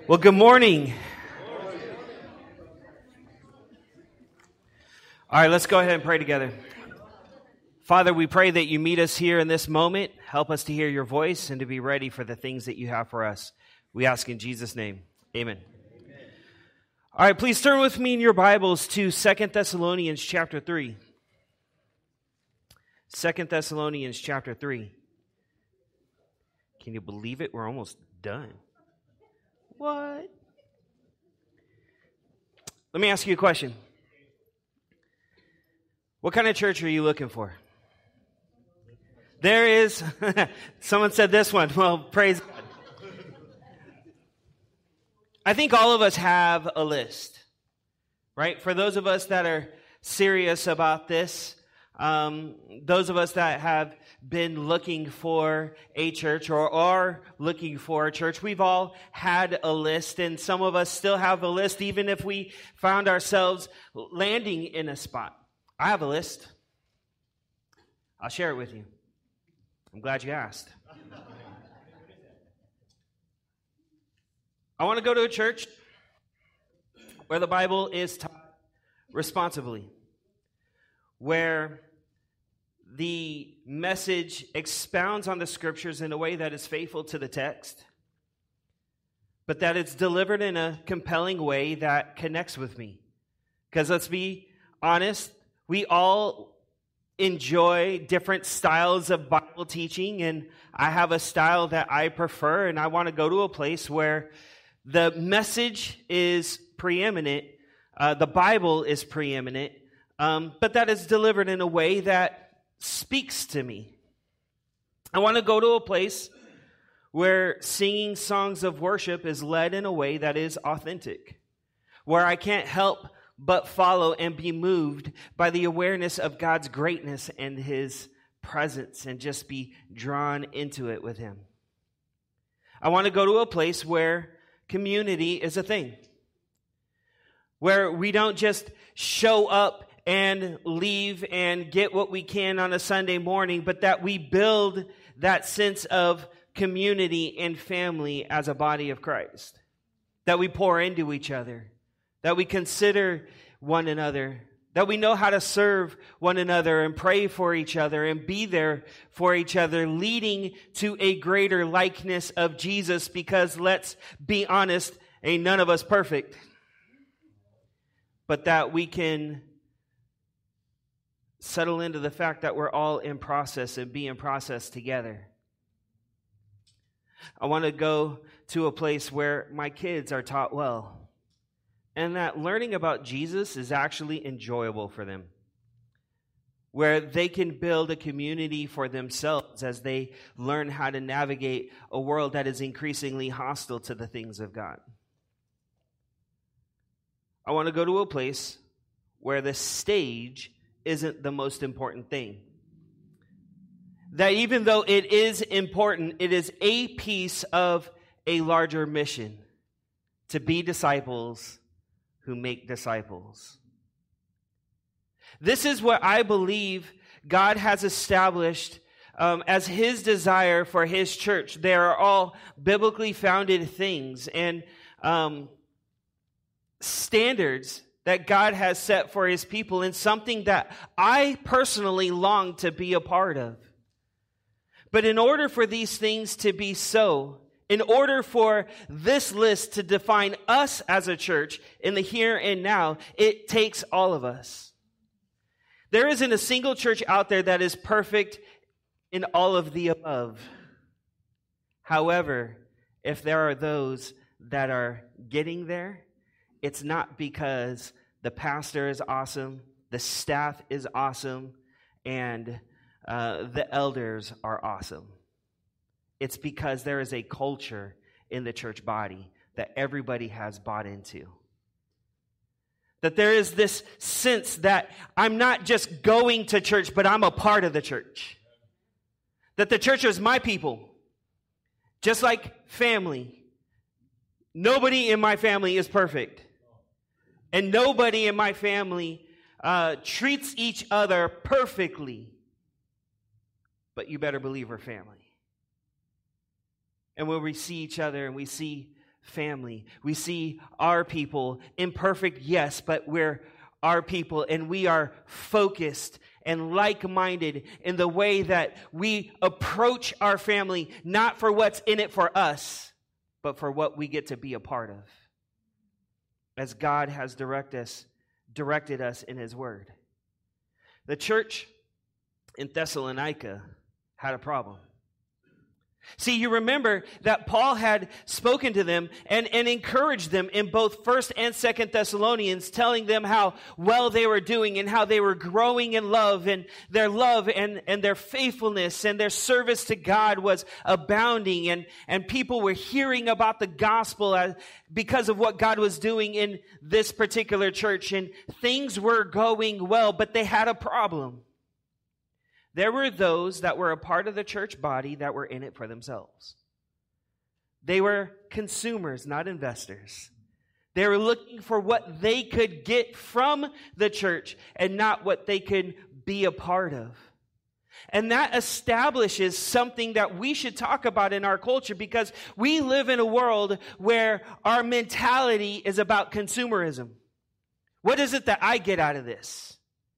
Well, good morning. All right, let's go ahead and pray together. Father, we pray that you meet us here in this moment. Help us to hear your voice and to be ready for the things that you have for us. We ask in Jesus' name. Amen. All right, please turn with me in your Bibles to 2 Thessalonians chapter 3. 2 Thessalonians chapter 3. Can you believe it? We're almost done. What? Let me ask you a question. What kind of church are you looking for? There is, someone said this one. Well, praise God. I think all of us have a list, right? For those of us that are serious about this, those of us that have been looking for a church or are looking for a church, we've all had a list, and some of us still have a list, even if we found ourselves landing in a spot. I have a list. I'll share it with you. I'm glad you asked. I want to go to a church where the Bible is taught responsibly, where the message expounds on the scriptures in a way that is faithful to the text, but that it's delivered in a compelling way that connects with me. Because let's be honest, we all enjoy different styles of Bible teaching, and I have a style that I prefer, and I want to go to a place where the message is preeminent, the Bible is preeminent, but that is delivered in a way that speaks to me. I want to go to a place where singing songs of worship is led in a way that is authentic, where I can't help but follow and be moved by the awareness of God's greatness and His presence and just be drawn into it with Him. I want to go to a place where community is a thing, where we don't just show up and leave and get what we can on a Sunday morning, but that we build that sense of community and family as a body of Christ, that we pour into each other, that we consider one another, that we know how to serve one another and pray for each other and be there for each other, leading to a greater likeness of Jesus, because let's be honest, ain't none of us perfect, but that we can settle into the fact that we're all in process and be in process together. I want to go to a place where my kids are taught well, and that learning about Jesus is actually enjoyable for them, where they can build a community for themselves as they learn how to navigate a world that is increasingly hostile to the things of God. I want to go to a place where the stage isn't the most important thing. That even though it is important, it is a piece of a larger mission to be disciples who make disciples. This is what I believe God has established as His desire for His church. They are all biblically founded things and standards that God has set for His people, and something that I personally long to be a part of. But in order for these things to be so, in order for this list to define us as a church in the here and now, it takes all of us. There isn't a single church out there that is perfect in all of the above. However, if there are those that are getting there, it's not because the pastor is awesome, the staff is awesome, and the elders are awesome. It's because there is a culture in the church body that everybody has bought into. That there is this sense that I'm not just going to church, but I'm a part of the church. That the church is my people. Just like family. Nobody in my family is perfect. And nobody in my family treats each other perfectly. But you better believe we're family. And when we see each other and we see family. We see our people, imperfect, yes, but we're our people, and we are focused and like-minded in the way that we approach our family, not for what's in it for us, but for what we get to be a part of, as God has directed us in His Word. The church in Thessalonica had a problem. See, you remember that Paul had spoken to them and encouraged them in both 1st and 2nd Thessalonians, telling them how well they were doing and how they were growing in love and their faithfulness and their service to God was abounding, and people were hearing about the gospel because of what God was doing in this particular church, and things were going well, but they had a problem. There were those that were a part of the church body that were in it for themselves. They were consumers, not investors. They were looking for what they could get from the church and not what they could be a part of. And that establishes something that we should talk about in our culture, because we live in a world where our mentality is about consumerism. What is it that I get out of this?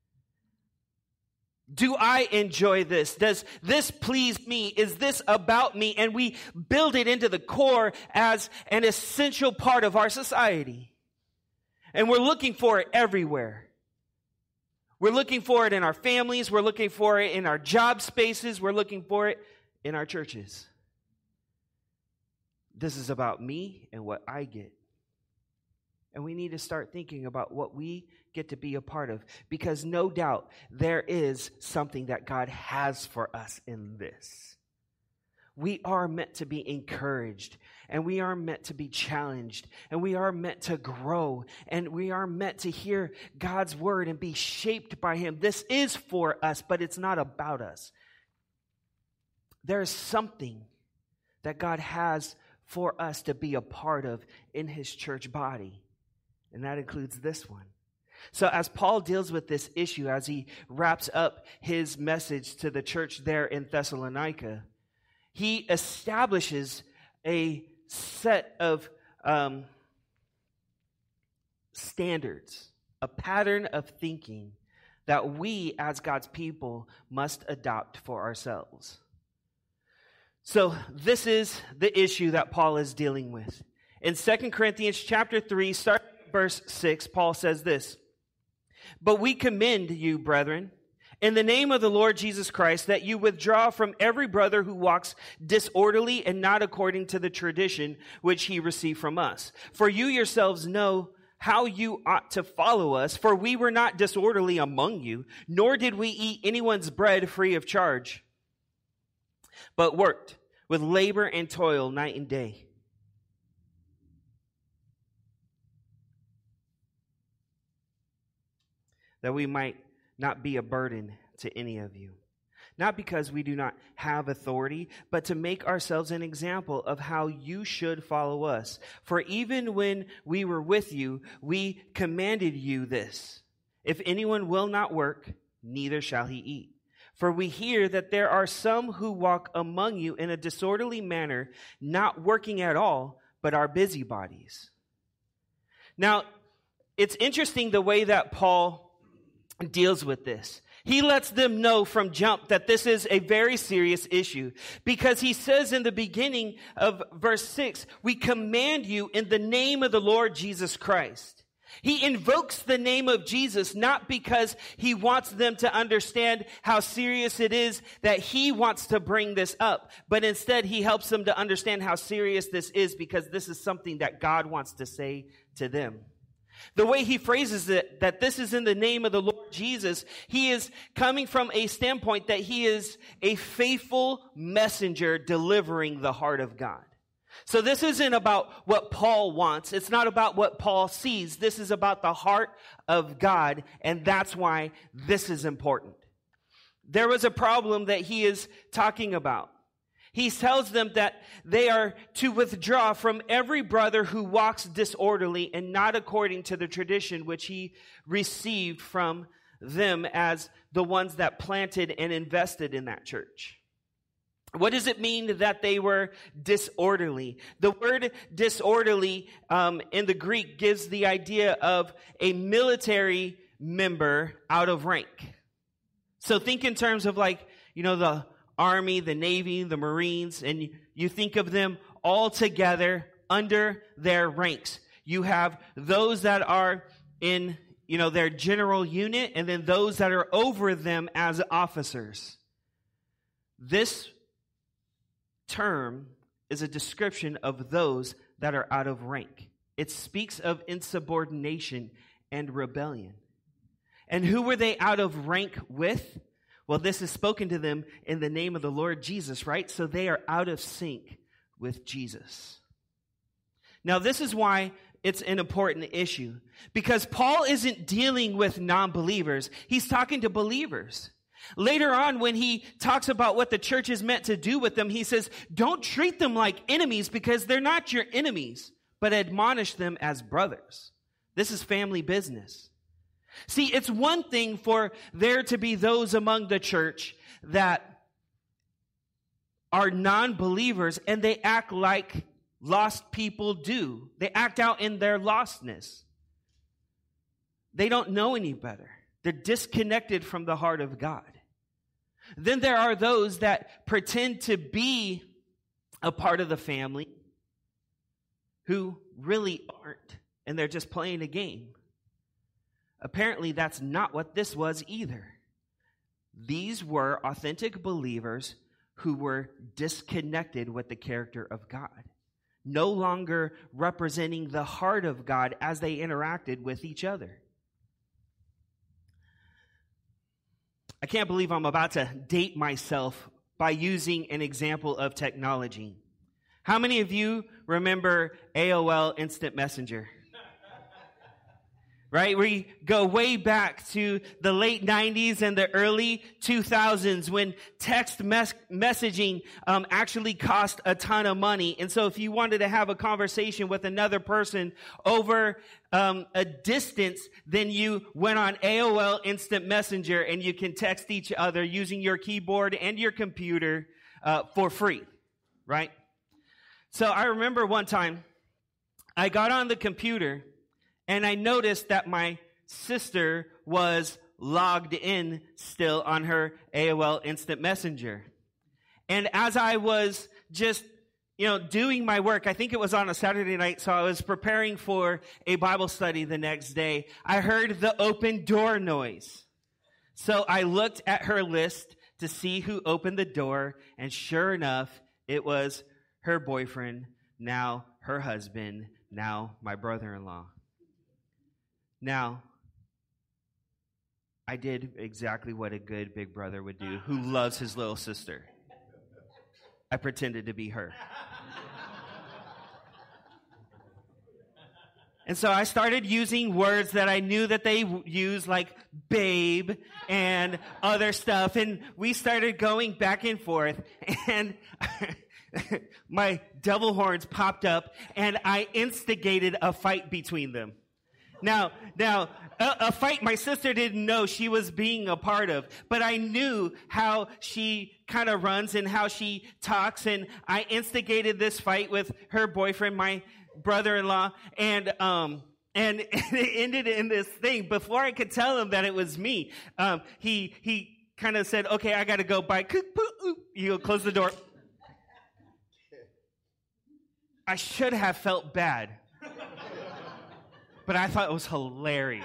Do I enjoy this? Does this please me? Is this about me? And we build it into the core as an essential part of our society. And we're looking for it everywhere. We're looking for it in our families. We're looking for it in our job spaces. We're looking for it in our churches. This is about me and what I get. And we need to start thinking about what we get to be a part of, because no doubt there is something that God has for us in this. We are meant to be encouraged, and we are meant to be challenged, and we are meant to grow, and we are meant to hear God's word and be shaped by Him. This is for us, but it's not about us. There is something that God has for us to be a part of in His church body, and that includes this one. So as Paul deals with this issue, as he wraps up his message to the church there in Thessalonica, he establishes a set of standards, a pattern of thinking that we as God's people must adopt for ourselves. So this is the issue that Paul is dealing with. In 2 Corinthians chapter 3, starting at verse 6, Paul says this: "But we commend you, brethren, in the name of the Lord Jesus Christ, that you withdraw from every brother who walks disorderly and not according to the tradition which he received from us. For you yourselves know how you ought to follow us, for we were not disorderly among you, nor did we eat anyone's bread free of charge, but worked with labor and toil night and day, that we might not be a burden to any of you. Not because we do not have authority, but to make ourselves an example of how you should follow us. For even when we were with you, we commanded you this: if anyone will not work, neither shall he eat. For we hear that there are some who walk among you in a disorderly manner, not working at all, but are busybodies." Now, it's interesting the way that Paul deals with this. He lets them know from jump that this is a very serious issue, because he says in the beginning of verse 6, "We command you in the name of the Lord Jesus Christ." He invokes the name of Jesus not because he wants them to understand how serious it is that he wants to bring this up, but instead he helps them to understand how serious this is, because this is something that God wants to say to them. The way he phrases it, that this is in the name of the Lord Jesus, he is coming from a standpoint that he is a faithful messenger delivering the heart of God. So this isn't about what Paul wants. It's not about what Paul sees. This is about the heart of God, and that's why this is important. There was a problem that he is talking about. He tells them that they are to withdraw from every brother who walks disorderly and not according to the tradition which he received from them as the ones that planted and invested in that church. What does it mean that they were disorderly? The word disorderly in the Greek gives the idea of a military member out of rank. So think in terms of like, the Army, the Navy, the Marines, and you think of them all together under their ranks. You have those that are in, their general unit, and then those that are over them as officers. This term is a description of those that are out of rank. It speaks of insubordination and rebellion. And who were they out of rank with? Well, this is spoken to them in the name of the Lord Jesus, right? So they are out of sync with Jesus. Now, this is why it's an important issue, because Paul isn't dealing with non-believers. He's talking to believers. Later on, when he talks about what the church is meant to do with them, he says, don't treat them like enemies because they're not your enemies, but admonish them as brothers. This is family business. See, it's one thing for there to be those among the church that are non-believers and they act like lost people do. They act out in their lostness. They don't know any better. They're disconnected from the heart of God. Then there are those that pretend to be a part of the family who really aren't, and they're just playing a game. Apparently, that's not what this was either. These were authentic believers who were disconnected with the character of God, no longer representing the heart of God as they interacted with each other. I can't believe I'm about to date myself by using an example of technology. How many of you remember AOL Instant Messenger? Right? We go way back to the late 90s and the early 2000s when text messaging actually cost a ton of money. And so if you wanted to have a conversation with another person over a distance, then you went on AOL Instant Messenger and you can text each other using your keyboard and your computer for free, right? So I remember one time I got on the computer and I noticed that my sister was logged in still on her AOL Instant Messenger. And as I was just, doing my work, I think it was on a Saturday night, so I was preparing for a Bible study the next day, I heard the open door noise. So I looked at her list to see who opened the door, and sure enough, it was her boyfriend, now her husband, now my brother-in-law. Now, I did exactly what a good big brother would do who loves his little sister. I pretended to be her. And so I started using words that I knew that they use, like babe and other stuff. And we started going back and forth. And my devil horns popped up, and I instigated a fight between them. Now, a fight my sister didn't know she was being a part of, but I knew how she kind of runs and how she talks, and I instigated this fight with her boyfriend, my brother-in-law, and it ended in this thing. Before I could tell him that it was me, he kind of said, "Okay, I got to go. Bye." You go close the door. I should have felt bad. But I thought it was hilarious.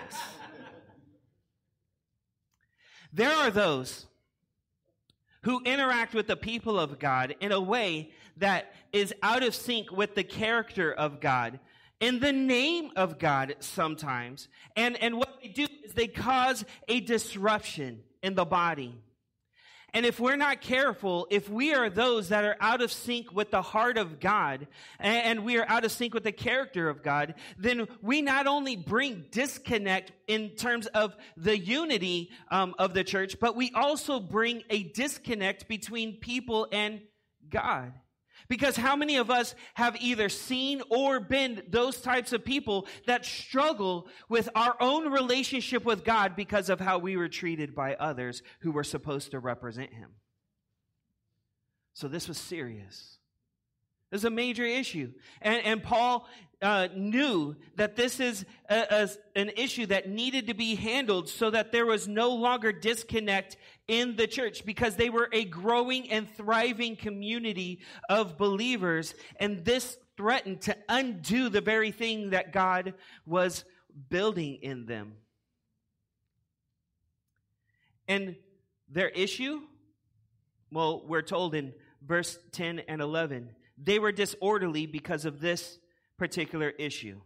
There are those who interact with the people of God in a way that is out of sync with the character of God, in the name of God sometimes. And what they do is they cause a disruption in the body. And if we're not careful, if we are those that are out of sync with the heart of God, and we are out of sync with the character of God, then we not only bring disconnect in terms of the unity of the church, but we also bring a disconnect between people and God. Because how many of us have either seen or been those types of people that struggle with our own relationship with God because of how we were treated by others who were supposed to represent Him? So this was serious. This is a major issue. And Paul knew that this is an issue that needed to be handled so that there was no longer disconnect in the church, because they were a growing and thriving community of believers, and this threatened to undo the very thing that God was building in them. And their issue, well, we're told in verse 10 and 11, they were disorderly because of this particular issue.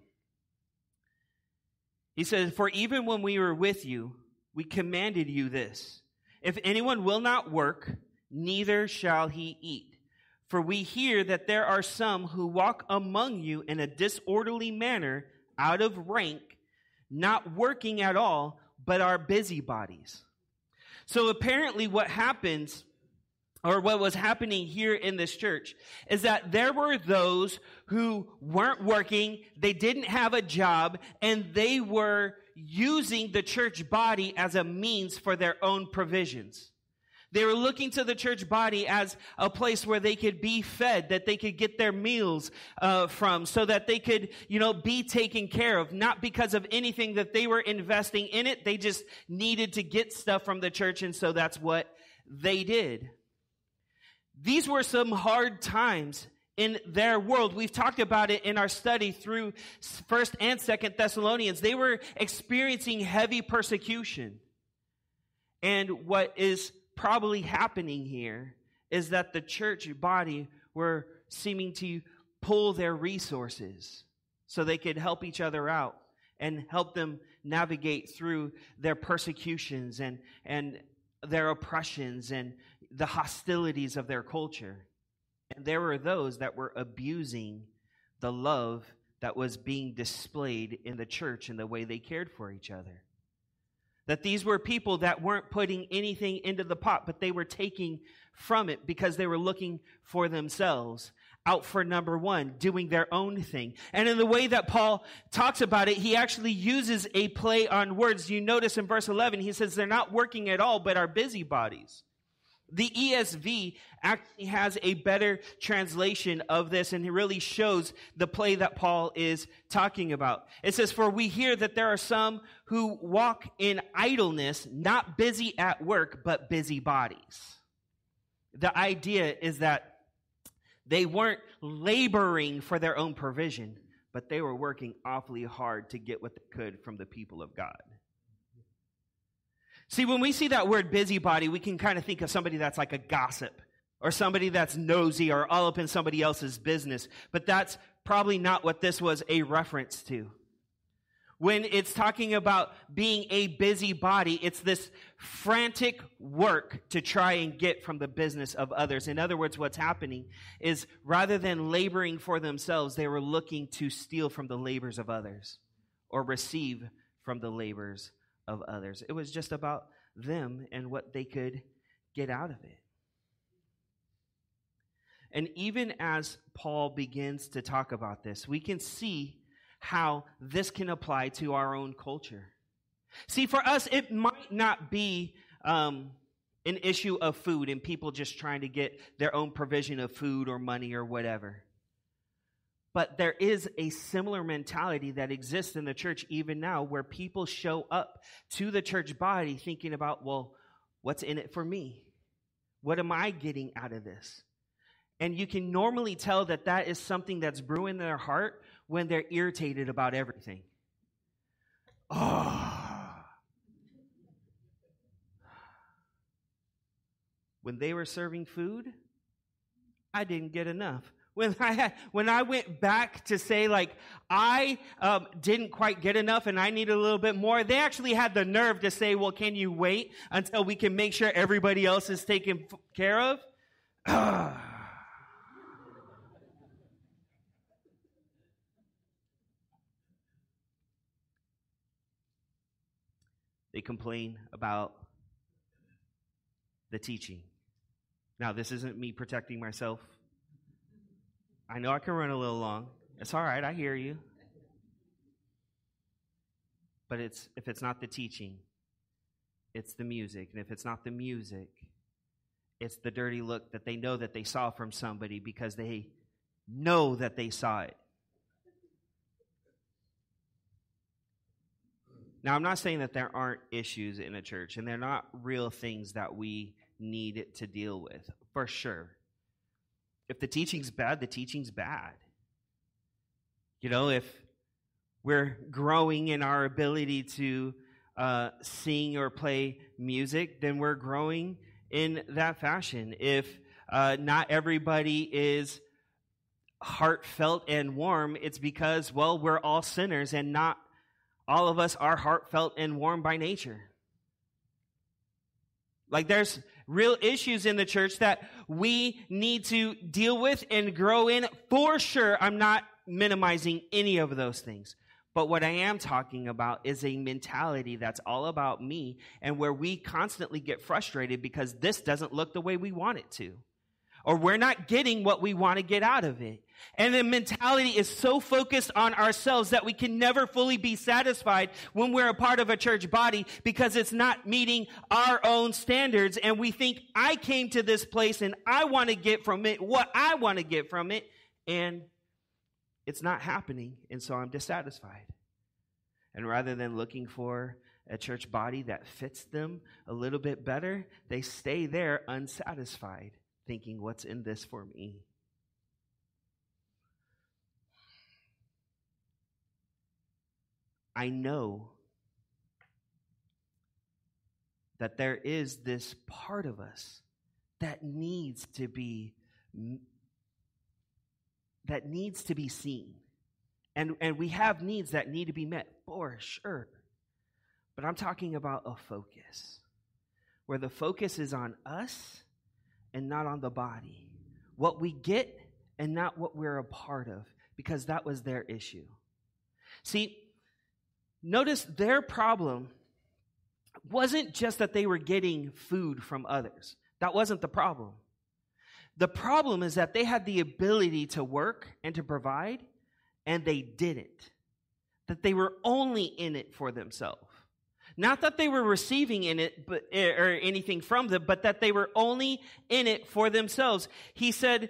He says, "For even when we were with you, we commanded you this: if anyone will not work, neither shall he eat. For we hear that there are some who walk among you in a disorderly manner, out of rank, not working at all, but are busybodies." So apparently what happens, or what was happening here in this church, is that there were those who weren't working, they didn't have a job, and they were using the church body as a means for their own provisions. They were looking to the church body as a place where they could be fed, that they could get their meals from, so that they could, be taken care of. Not because of anything that they were investing in it. They just needed to get stuff from the church, and so that's what they did. These were some hard times in their world. We've talked about it in our study through 1st and 2nd Thessalonians. They were experiencing heavy persecution. And what is probably happening here is that the church body were seeming to pull their resources so they could help each other out and help them navigate through their persecutions and their oppressions and the hostilities of their culture. And there were those that were abusing the love that was being displayed in the church and the way they cared for each other. That these were people that weren't putting anything into the pot, but they were taking from it because they were looking for themselves, out for number one, doing their own thing. And in the way that Paul talks about it, he actually uses a play on words. You notice in verse 11, he says they're not working at all, but are busybodies. The ESV actually has a better translation of this, and it really shows the play that Paul is talking about. It says, "For we hear that there are some who walk in idleness, not busy at work, but busybodies." The idea is that they weren't laboring for their own provision, but they were working awfully hard to get what they could from the people of God. See, when we see that word busybody, we can kind of think of somebody that's like a gossip, or somebody that's nosy or all up in somebody else's business. But that's probably not what this was a reference to. When it's talking about being a busybody, it's this frantic work to try and get from the business of others. In other words, what's happening is rather than laboring for themselves, they were looking to steal from the labors of others or receive from the labors of others. It was just about them and what they could get out of it. And even as Paul begins to talk about this, we can see how this can apply to our own culture. See, for us, it might not be an issue of food and people just trying to get their own provision of food or money or whatever. But there is a similar mentality that exists in the church even now, where people show up to the church body thinking about, well, what's in it for me? What am I getting out of this? And you can normally tell that that is something that's brewing in their heart when they're irritated about everything. When they were serving food, I didn't get enough. When I went back to say, like, I didn't quite get enough and I need a little bit more, they actually had the nerve to say, well, can you wait until we can make sure everybody else is taken care of? They complain about the teaching. Now, this isn't me protecting myself. I know I can run a little long. It's all right. I hear you. But if it's not the teaching, it's the music. And if it's not the music, It's the dirty look that they know that they saw from somebody because they know that they saw it. Now, I'm not saying that there aren't issues in a church, and they're not real things that we need to deal with, for sure. If the teaching's bad, the teaching's bad. You know, if we're growing in our ability to sing or play music, then we're growing in that fashion. If not everybody is heartfelt and warm, it's because, well, we're all sinners and not all of us are heartfelt and warm by nature. Like, there's real issues in the church that we need to deal with and grow in, for sure. I'm not minimizing any of those things. But what I am talking about is a mentality that's all about me, and where we constantly get frustrated because this doesn't look the way we want it to, or we're not getting what we want to get out of it. And the mentality is so focused on ourselves that we can never fully be satisfied when we're a part of a church body, because it's not meeting our own standards. And we think, I came to this place and I want to get from it what I want to get from it. And it's not happening. And so I'm dissatisfied. And rather than looking for a church body that fits them a little bit better, they stay there unsatisfied, thinking, what's in this for me? I know that there is this part of us that needs to be seen. And we have needs that need to be met, for sure. But I'm talking about a focus, where the focus is on us and not on the body. What we get and not what we're a part of, because that was their issue. See, notice their problem wasn't just that they were getting food from others. That wasn't the problem. The problem is that they had the ability to work and to provide, and they didn't. That they were only in it for themselves. Not that they were receiving in it or anything from them, but that they were only in it for themselves. He said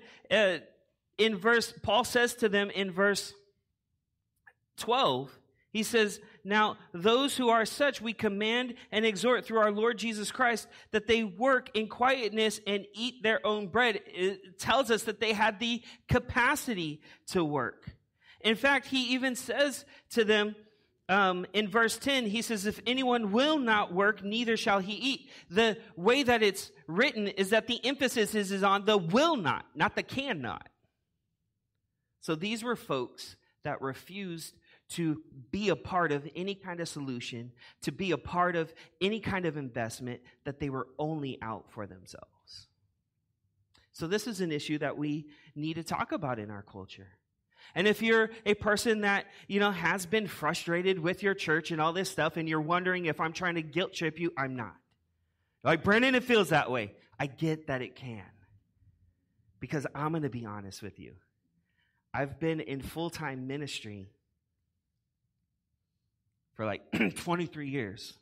Paul says to them in verse 12, he says, now those who are such we command and exhort through our Lord Jesus Christ that they work in quietness and eat their own bread. It tells us that they had the capacity to work. In fact, he even says to them in verse 10, he says, if anyone will not work, neither shall he eat. The way that it's written is that the emphasis is on the will not the cannot. So these were folks that refused to be a part of any kind of solution, to be a part of any kind of investment, that they were only out for themselves. So this is an issue that we need to talk about in our culture. And if you're a person that, has been frustrated with your church and all this stuff, and you're wondering if I'm trying to guilt trip you, I'm not. Like, Brennan, it feels that way. I get that it can. Because I'm going to be honest with you. I've been in full-time ministry for like 23 years.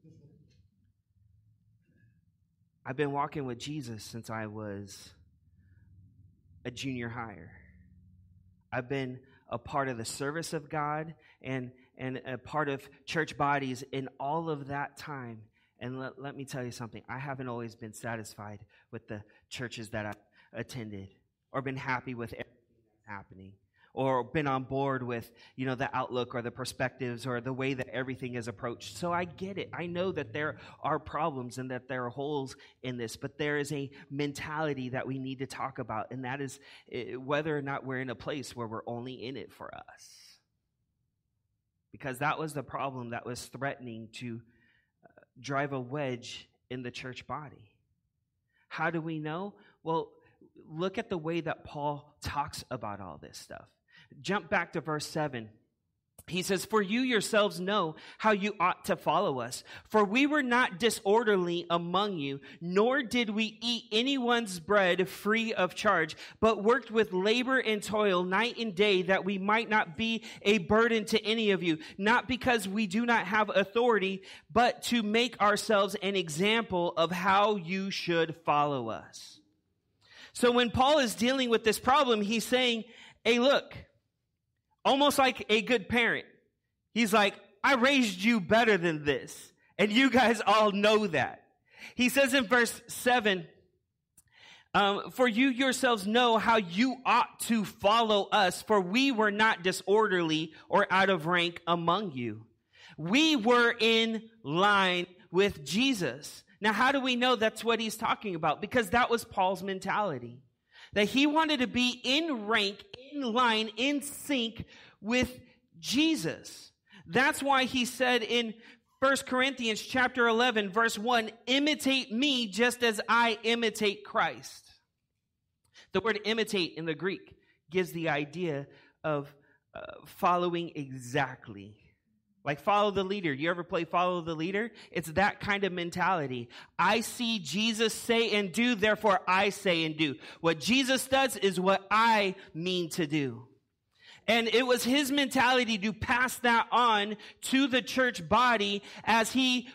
I've been walking with Jesus since I was a junior hire. I've been a part of the service of God and a part of church bodies in all of that time. And let me tell you something. I haven't always been satisfied with the churches that I've attended, or been happy with everything that's happening, or been on board with, the outlook or the perspectives or the way that everything is approached. So I get it. I know that there are problems and that there are holes in this, but there is a mentality that we need to talk about, and that is whether or not we're in a place where we're only in it for us. Because that was the problem that was threatening to drive a wedge in the church body. How do we know? Well, look at the way that Paul talks about all this stuff. Jump back to verse 7. He says, "For you yourselves know how you ought to follow us. For we were not disorderly among you, nor did we eat anyone's bread free of charge, but worked with labor and toil night and day, that we might not be a burden to any of you, not because we do not have authority, but to make ourselves an example of how you should follow us." So when Paul is dealing with this problem, he's saying, hey, look, almost like a good parent. He's like, I raised you better than this. And you guys all know that. He says in verse 7, "For you yourselves know how you ought to follow us, for we were not disorderly or out of rank among you." We were in line with Jesus. Now, how do we know that's what he's talking about? Because that was Paul's mentality. That he wanted to be in rank, in line, in sync with Jesus. That's why he said in 1 Corinthians chapter 11, verse 1, "Imitate me just as I imitate Christ." The word imitate in the Greek gives the idea of following exactly. Like follow the leader. You ever play follow the leader? It's that kind of mentality. I see Jesus say and do, therefore I say and do. What Jesus does is what I mean to do. And it was his mentality to pass that on to the church body as he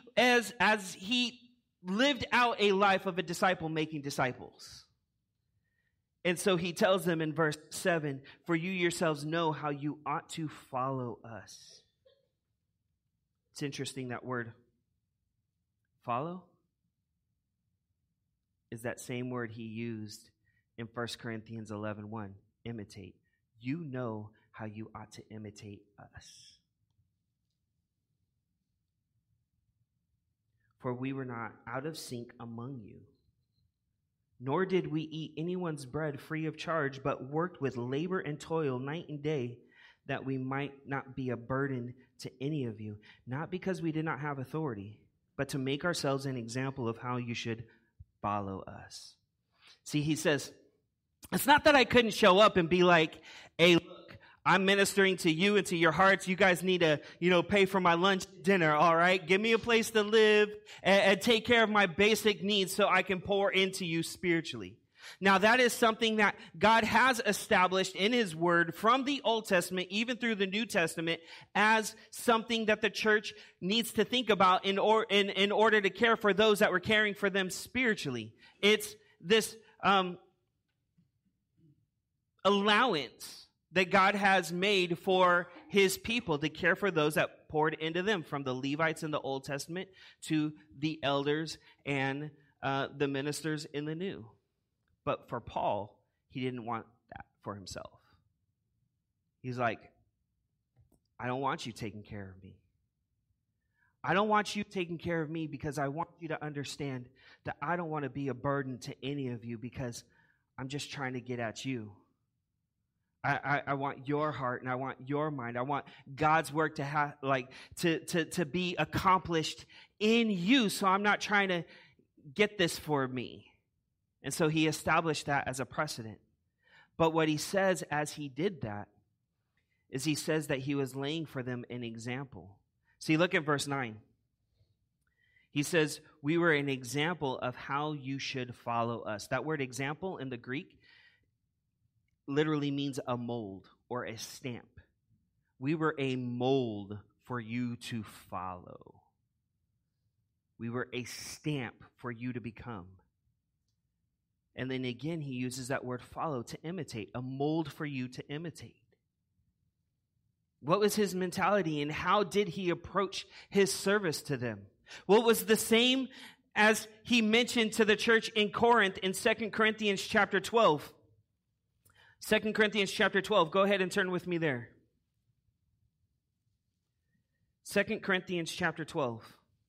lived out a life of a disciple making disciples. And so he tells them in verse 7, "For you yourselves know how you ought to follow us." It's interesting, that word follow is that same word he used in 1 Corinthians 11:1, imitate. You know how you ought to imitate us. "For we were not out of sync among you, nor did we eat anyone's bread free of charge, but worked with labor and toil night and day, that we might not be a burden to any of you, not because we did not have authority, but to make ourselves an example of how you should follow us." See, he says, it's not that I couldn't show up and be like, hey, look, I'm ministering to you and to your hearts. You guys need to, pay for my lunch, dinner, all right? Give me a place to live and take care of my basic needs so I can pour into you spiritually. Now, that is something that God has established in his word from the Old Testament, even through the New Testament, as something that the church needs to think about in order to care for those that were caring for them spiritually. It's this allowance that God has made for his people to care for those that poured into them, from the Levites in the Old Testament to the elders and the ministers in the New. But for Paul, he didn't want that for himself. He's like, I don't want you taking care of me. I don't want you taking care of me because I want you to understand that I don't want to be a burden to any of you because I'm just trying to get at you. I want your heart and I want your mind. I want God's work to have to be accomplished in you. So I'm not trying to get this for me. And so he established that as a precedent. But what he says as he did that is he says that he was laying for them an example. See, look at verse 9. He says, we were an example of how you should follow us. That word example in the Greek literally means a mold or a stamp. We were a mold for you to follow. We were a stamp for you to become. And then again, he uses that word follow, to imitate, a mold for you to imitate. What was his mentality and how did he approach his service to them? Well, it was the same as he mentioned to the church in Corinth in 2 Corinthians chapter 12. 2 Corinthians chapter 12. Go ahead and turn with me there. 2 Corinthians chapter 12.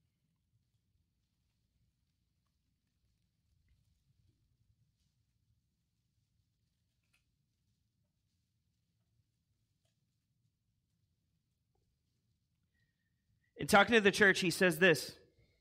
In talking to the church, he says this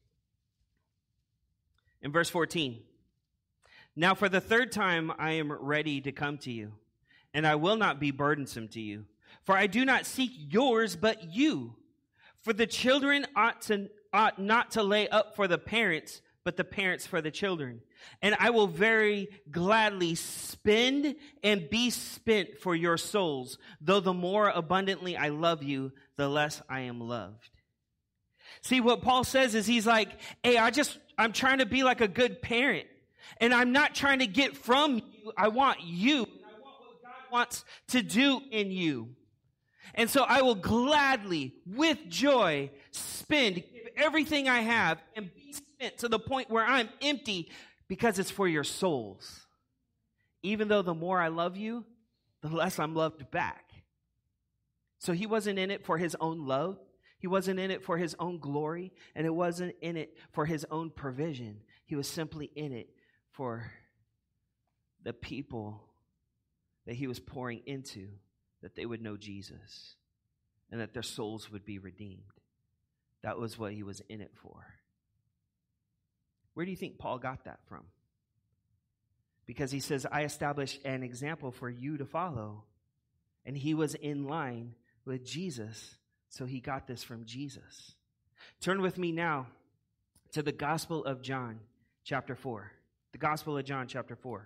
in verse 14. Now for the third time I am ready to come to you, and I will not be burdensome to you. For I do not seek yours, but you. For the children ought not to lay up for the parents, but the parents for the children. And I will very gladly spend and be spent for your souls, though the more abundantly I love you, the less I am loved. See, what Paul says is he's like, hey, I'm trying to be like a good parent. And I'm not trying to get from you. I want you. And I want what God wants to do in you. And so I will gladly, with joy, give everything I have and be spent to the point where I'm empty because it's for your souls. Even though the more I love you, the less I'm loved back. So he wasn't in it for his own love. He wasn't in it for his own glory. And it wasn't in it for his own provision. He was simply in it for the people that he was pouring into, that they would know Jesus and that their souls would be redeemed. That was what he was in it for. Where do you think Paul got that from? Because he says, I established an example for you to follow. And he was in line with Jesus, so he got this from Jesus. Turn with me now to the Gospel of John, chapter 4. The Gospel of John, chapter 4.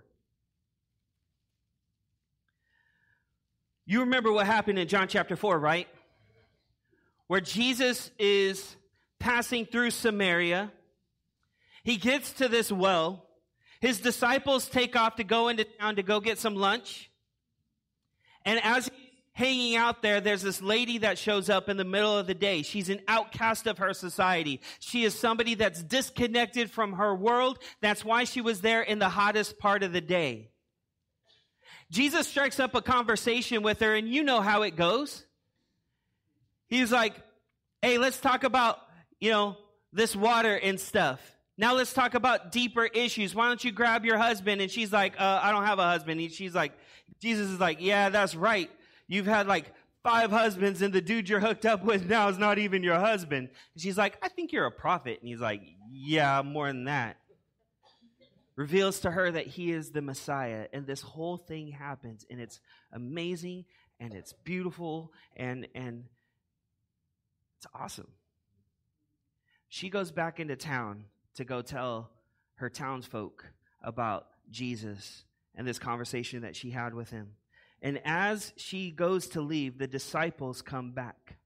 You remember what happened in John chapter 4, right? Where Jesus is passing through Samaria. He gets to this well. His disciples take off to go into town to go get some lunch. And as he's hanging out there, there's this lady that shows up in the middle of the day. She's an outcast of her society. She is somebody that's disconnected from her world. That's why she was there in the hottest part of the day. Jesus strikes up a conversation with her, and you know how it goes. He's like, hey, let's talk about, this water and stuff. Now let's talk about deeper issues. Why don't you grab your husband? And she's like, I don't have a husband. And Jesus is like, yeah, that's right. You've had like 5 husbands, and the dude you're hooked up with now is not even your husband. And she's like, I think you're a prophet. And he's like, yeah, more than that. Reveals to her that he is the Messiah. And this whole thing happens, and it's amazing, and it's beautiful, and it's awesome. She goes back into town to go tell her townsfolk about Jesus and this conversation that she had with him. And as she goes to leave, the disciples come back.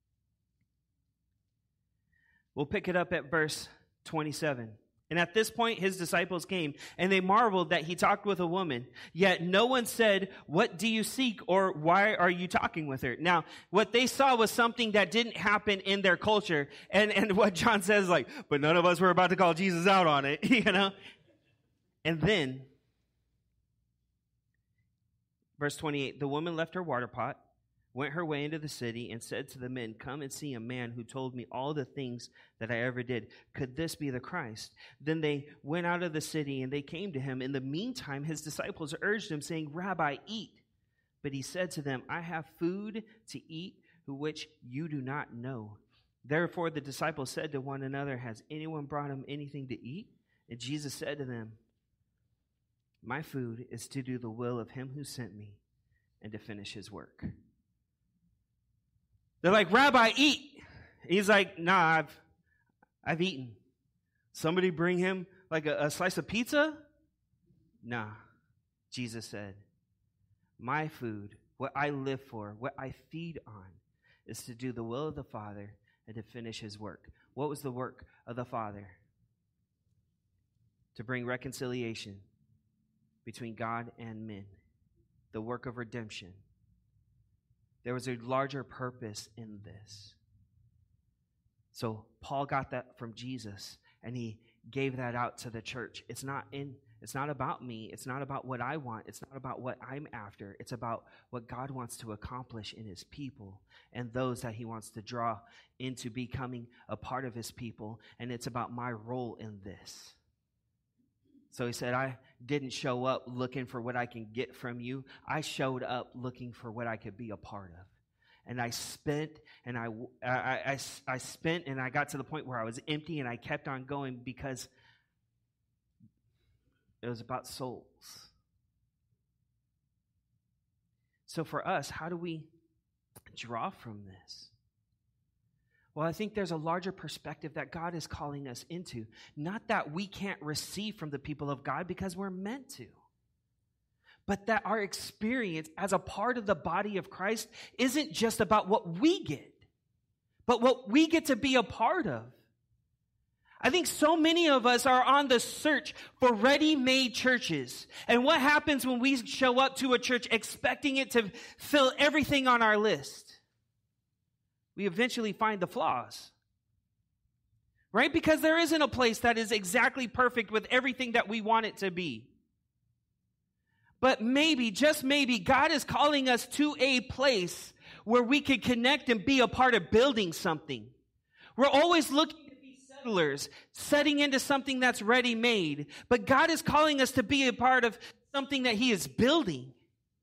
We'll pick it up at verse 27. And at this point, his disciples came, and they marveled that he talked with a woman. Yet no one said, what do you seek, or why are you talking with her? Now, what they saw was something that didn't happen in their culture. And what John says, but none of us were about to call Jesus out on it, And then, verse 28, the woman left her water pot, went her way into the city, and said to the men, come and see a man who told me all the things that I ever did. Could this be the Christ? Then they went out of the city, and they came to him. In the meantime, his disciples urged him, saying, Rabbi, eat. But he said to them, I have food to eat, which you do not know. Therefore the disciples said to one another, has anyone brought him anything to eat? And Jesus said to them, my food is to do the will of him who sent me and to finish his work. They're like, Rabbi, eat. He's like, nah, I've eaten. Somebody bring him like a slice of pizza? Nah. Jesus said, my food, what I live for, what I feed on, is to do the will of the Father and to finish his work. What was the work of the Father? To bring reconciliation between God and men. The work of redemption. There was a larger purpose in this. So Paul got that from Jesus, and he gave that out to the church. It's not about me. It's not about what I want. It's not about what I'm after. It's about what God wants to accomplish in his people and those that he wants to draw into becoming a part of his people. And it's about my role in this. So he said, I didn't show up looking for what I can get from you. I showed up looking for what I could be a part of. And I spent, and I spent, and I got to the point where I was empty, and I kept on going because it was about souls. So for us, how do we draw from this? Well, I think there's a larger perspective that God is calling us into. Not that we can't receive from the people of God because we're meant to, but that our experience as a part of the body of Christ isn't just about what we get, but what we get to be a part of. I think so many of us are on the search for ready-made churches. And what happens when we show up to a church expecting it to fill everything on our list? We eventually find the flaws. Right? Because there isn't a place that is exactly perfect with everything that we want it to be. But maybe, just maybe, God is calling us to a place where we can connect and be a part of building something. We're always looking to be settlers, setting into something that's ready-made. But God is calling us to be a part of something that He is building.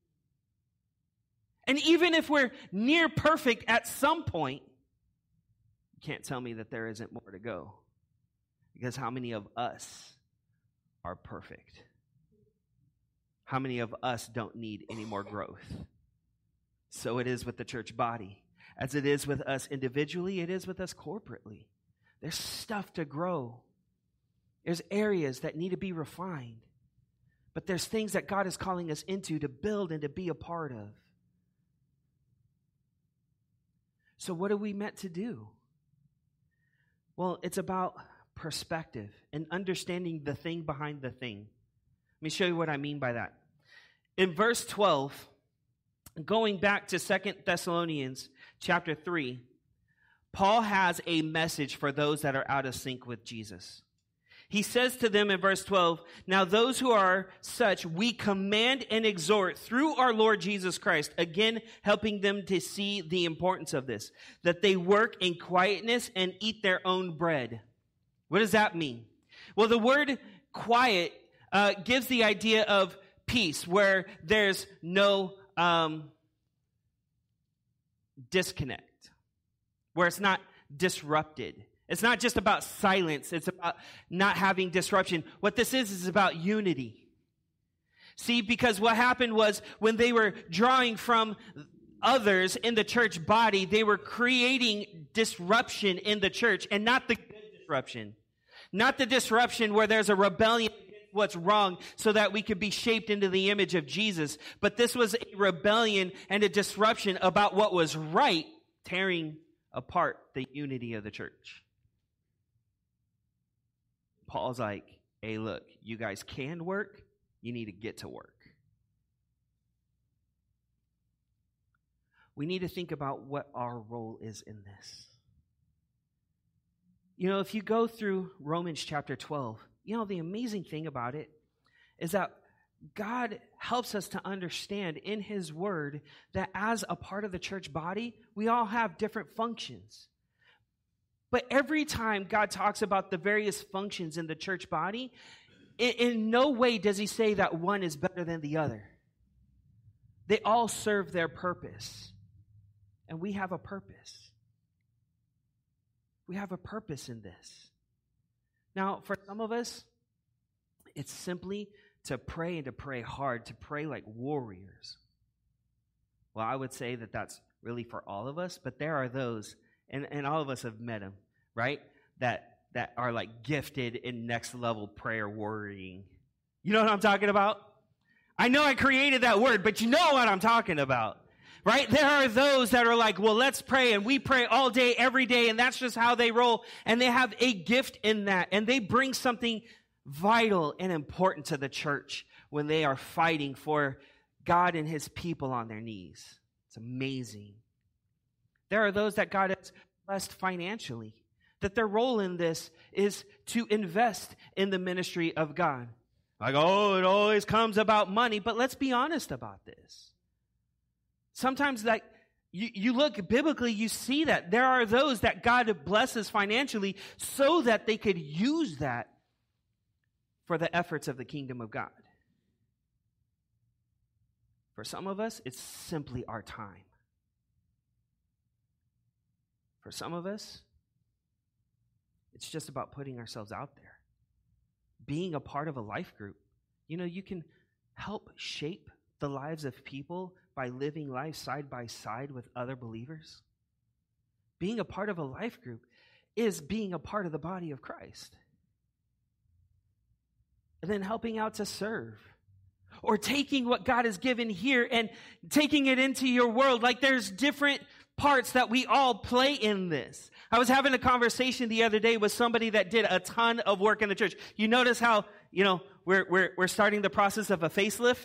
And even if we're near perfect at some point, you can't tell me that there isn't more to go. Because how many of us are perfect? How many of us don't need any more growth? So it is with the church body. As it is with us individually, it is with us corporately. There's stuff to grow. There's areas that need to be refined. But there's things that God is calling us into to build and to be a part of. So what are we meant to do? Well, it's about perspective and understanding the thing behind the thing. Let me show you what I mean by that. In verse 12, going back to 2 Thessalonians chapter 3, Paul has a message for those that are out of sync with Jesus. He says to them in verse 12, "Now those who are such, we command and exhort through our Lord Jesus Christ," again helping them to see the importance of this, "that they work in quietness and eat their own bread." What does that mean? Well, the word quiet gives the idea of peace, where there's no disconnect, where it's not disrupted. It's not just about silence. It's about not having disruption. What this is about unity. See, because what happened was when they were drawing from others in the church body, they were creating disruption in the church, and not the good disruption. Not the disruption where there's a rebellion against what's wrong so that we could be shaped into the image of Jesus. But this was a rebellion and a disruption about what was right, tearing apart the unity of the church. Paul's like, hey, look, you guys can work. You need to get to work. We need to think about what our role is in this. You know, if you go through Romans chapter 12, you know, the amazing thing about it is that God helps us to understand in His Word that as a part of the church body, we all have different functions. But every time God talks about the various functions in the church body, in no way does He say that one is better than the other. They all serve their purpose. And we have a purpose. We have a purpose in this. Now, for some of us, it's simply to pray and to pray hard, to pray like warriors. Well, I would say that that's really for all of us, but there are those, and all of us have met them, right? That are like gifted in next level prayer worrying. You know what I'm talking about? I know I created that word, but you know what I'm talking about, right? There are those that are like, well, let's pray, and we pray all day, every day, and that's just how they roll, and they have a gift in that, and they bring something vital and important to the church when they are fighting for God and His people on their knees. It's amazing. There are those that God has blessed financially, that their role in this is to invest in the ministry of God. Like, oh, it always comes about money, but let's be honest about this. Sometimes like you look biblically, you see that there are those that God blesses financially so that they could use that for the efforts of the kingdom of God. For some of us, it's simply our time. For some of us, it's just about putting ourselves out there. Being a part of a life group. You know, you can help shape the lives of people by living life side by side with other believers. Being a part of a life group is being a part of the body of Christ. And then helping out to serve. Or taking what God has given here and taking it into your world. Like there's different parts that we all play in this. I was having a conversation the other day with somebody that did a ton of work in the church. You notice how, we're starting the process of a facelift?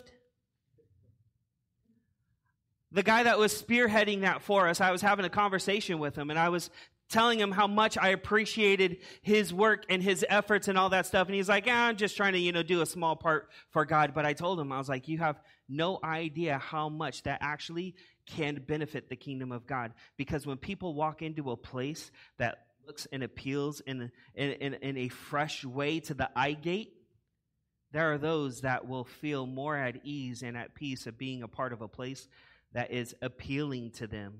The guy that was spearheading that for us, I was having a conversation with him, and I was telling him how much I appreciated his work and his efforts and all that stuff. And he's like, I'm just trying to, do a small part for God. But I told him, I was like, you have no idea how much that actually can benefit the kingdom of God. Because when people walk into a place that looks and appeals in a fresh way to the eye gate, there are those that will feel more at ease and at peace of being a part of a place that is appealing to them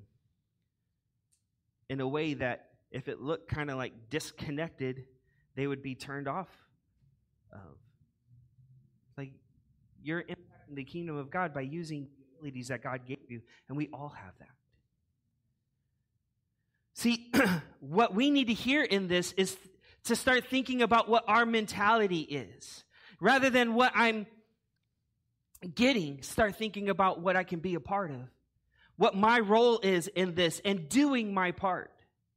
in a way that if it looked kind of like disconnected, they would be turned off of. Like, you're impacting the kingdom of God by using the abilities that God gave you, and we all have that. See, what we need to hear in this is to start thinking about what our mentality is. Rather than what I'm getting, start thinking about what I can be a part of. What my role is in this and doing my part.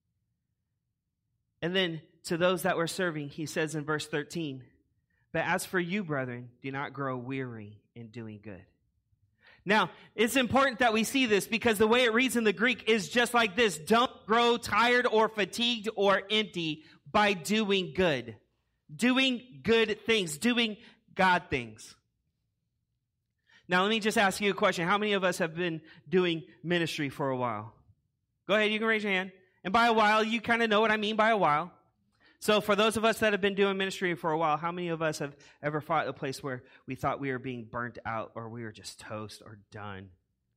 And then to those that were serving, he says in verse 13, but as for you, brethren, do not grow weary in doing good. Now, it's important that we see this because the way it reads in the Greek is just like this. Don't grow tired or fatigued or empty by doing good. Doing good things. Doing God things. Now, let me just ask you a question. How many of us have been doing ministry for a while? Go ahead, you can raise your hand. And by a while, you kind of know what I mean by a while. So for those of us that have been doing ministry for a while, how many of us have ever fought a place where we thought we were being burnt out or we were just toast or done?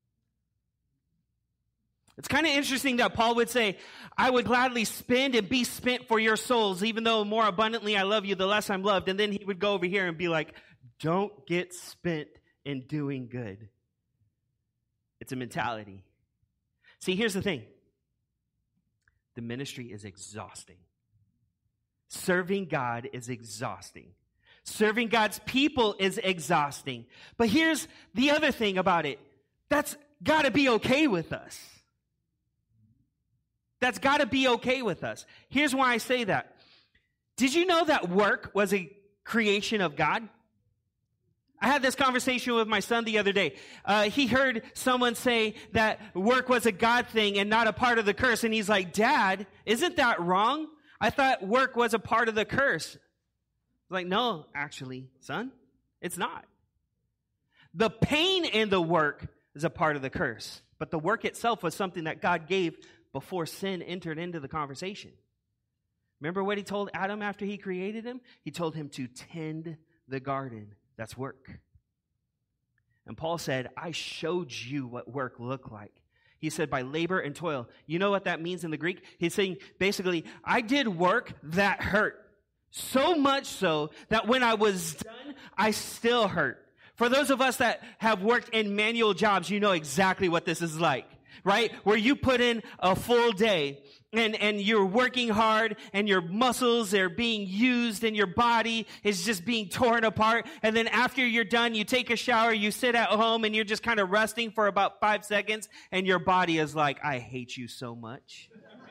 It's kind of interesting that Paul would say, I would gladly spend and be spent for your souls, even though more abundantly I love you, the less I'm loved. And then he would go over here and be like, don't get spent in doing good. It's a mentality. See, here's the thing. The ministry is exhausting. Serving God is exhausting. Serving God's people is exhausting. But here's the other thing about it. That's got to be okay with us. That's got to be okay with us. Here's why I say that. Did you know that work was a creation of God? I had this conversation with my son the other day. He heard someone say that work was a God thing and not a part of the curse. And he's like, Dad, isn't that wrong? I thought work was a part of the curse. I'm like, no, actually, son, it's not. The pain in the work is a part of the curse. But the work itself was something that God gave before sin entered into the conversation. Remember what he told Adam after he created him? He told him to tend the garden. That's work. And Paul said, I showed you what work looked like. He said, by labor and toil. You know what that means in the Greek? He's saying, basically, I did work that hurt. So much so that when I was done, I still hurt. For those of us that have worked in manual jobs, you know exactly what this is like, right? Where you put in a full day and you're working hard and your muscles are being used and your body is just being torn apart. And then after you're done, you take a shower, you sit at home and you're just kind of resting for about 5 seconds and your body is like, I hate you so much.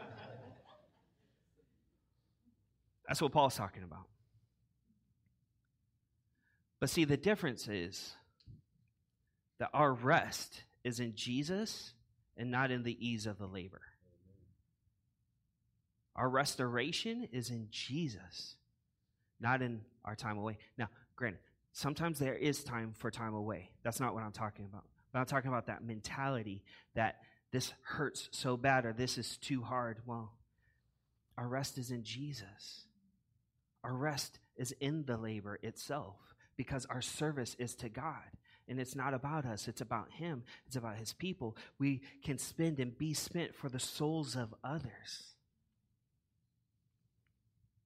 That's what Paul's talking about. But see, the difference is that our rest is in Jesus and not in the ease of the labor. Our restoration is in Jesus, not in our time away. Now, granted, sometimes there is time for time away. That's not what I'm talking about. But I'm talking about that mentality that this hurts so bad or this is too hard. Well, our rest is in Jesus. Our rest is in the labor itself because our service is to God. And it's not about us. It's about Him. It's about His people. We can spend and be spent for the souls of others.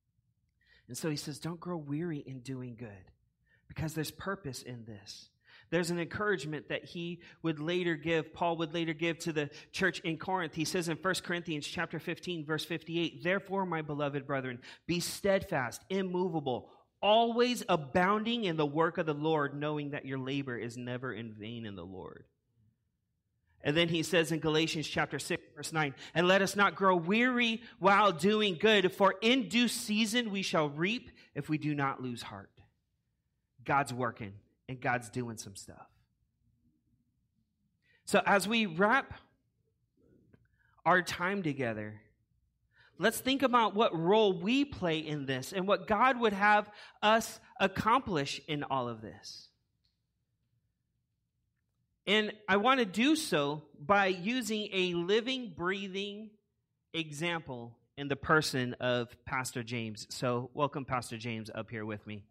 And so he says, don't grow weary in doing good because there's purpose in this. there's an encouragement that Paul would later give to the church in Corinth. He says in 1 Corinthians chapter 15, verse 58, "Therefore, my beloved brethren, be steadfast, immovable, always abounding in the work of the Lord, knowing that your labor is never in vain in the Lord." And then he says in Galatians chapter 6, verse 9, "And let us not grow weary while doing good, for in due season we shall reap if we do not lose heart." God's working, and God's doing some stuff. So as we wrap our time together, let's think about what role we play in this and what God would have us accomplish in all of this. And I want to do so by using a living, breathing example in the person of Pastor James. So welcome Pastor James up here with me.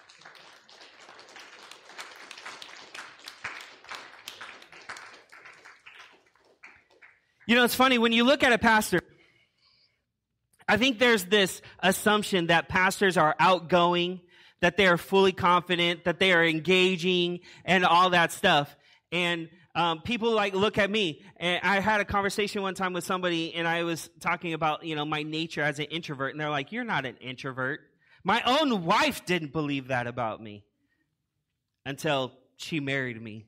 You know, it's funny, when you look at a pastor, I think there's this assumption that pastors are outgoing, that they are fully confident, that they are engaging, and all that stuff. And people look at me. And I had a conversation one time with somebody, and I was talking about, my nature as an introvert. And they're like, "You're not an introvert." My own wife didn't believe that about me until she married me.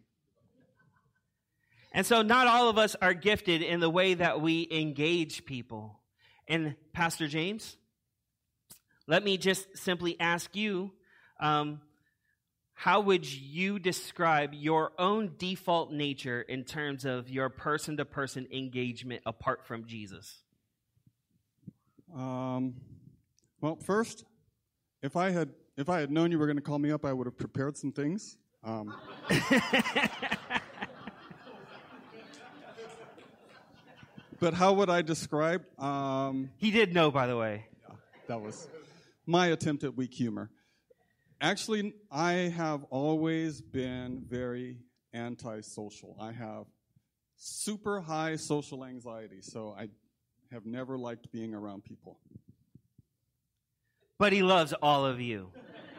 And so not all of us are gifted in the way that we engage people. And Pastor James, let me just simply ask you, how would you describe your own default nature in terms of your person-to-person engagement apart from Jesus? Well, first, if I had known you were going to call me up, I would have prepared some things. But how would I describe? He did know, by the way. Yeah, that was my attempt at weak humor. Actually, I have always been very antisocial. I have super high social anxiety, so I have never liked being around people. But he loves all of you.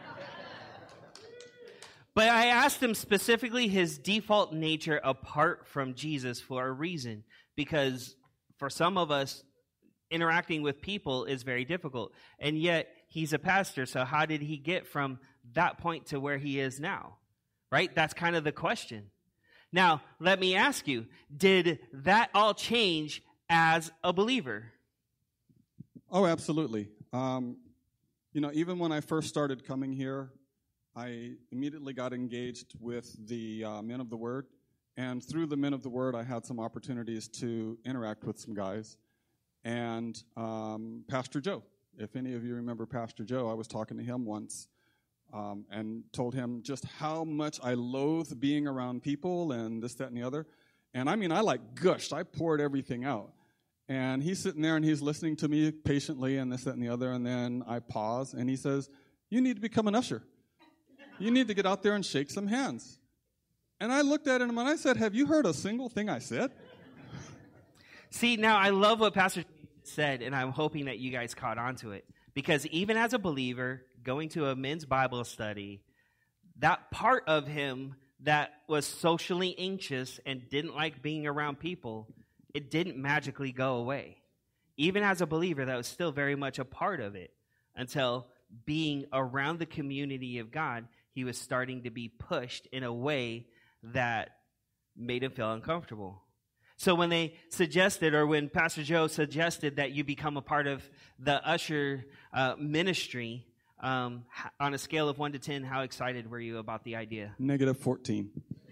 But I asked him specifically his default nature apart from Jesus for a reason, because for some of us, interacting with people is very difficult. And yet, he's a pastor, so how did he get from that point to where he is now? Right? That's kind of the question. Now, let me ask you, did that all change as a believer? Oh, absolutely. Even when I first started coming here, I immediately got engaged with the Men of the Word. And through the Men of the Word, I had some opportunities to interact with some guys. And Pastor Joe, if any of you remember Pastor Joe, I was talking to him once and told him just how much I loathe being around people and this, that, and the other. And I gushed. I poured everything out. And he's sitting there and he's listening to me patiently and this, that, and the other. And then I pause and he says, "You need to become an usher. You need to get out there and shake some hands." And I looked at him and I said, "Have you heard a single thing I said?" See, now I love what Pastor said, and I'm hoping that you guys caught on to it. Because even as a believer, going to a men's Bible study, that part of him that was socially anxious and didn't like being around people, it didn't magically go away. Even as a believer, that was still very much a part of it until being around the community of God, he was starting to be pushed in a way that made him feel uncomfortable. So when they suggested, or when Pastor Joe suggested that you become a part of the usher ministry, on a scale of 1 to 10, how excited were you about the idea? -14.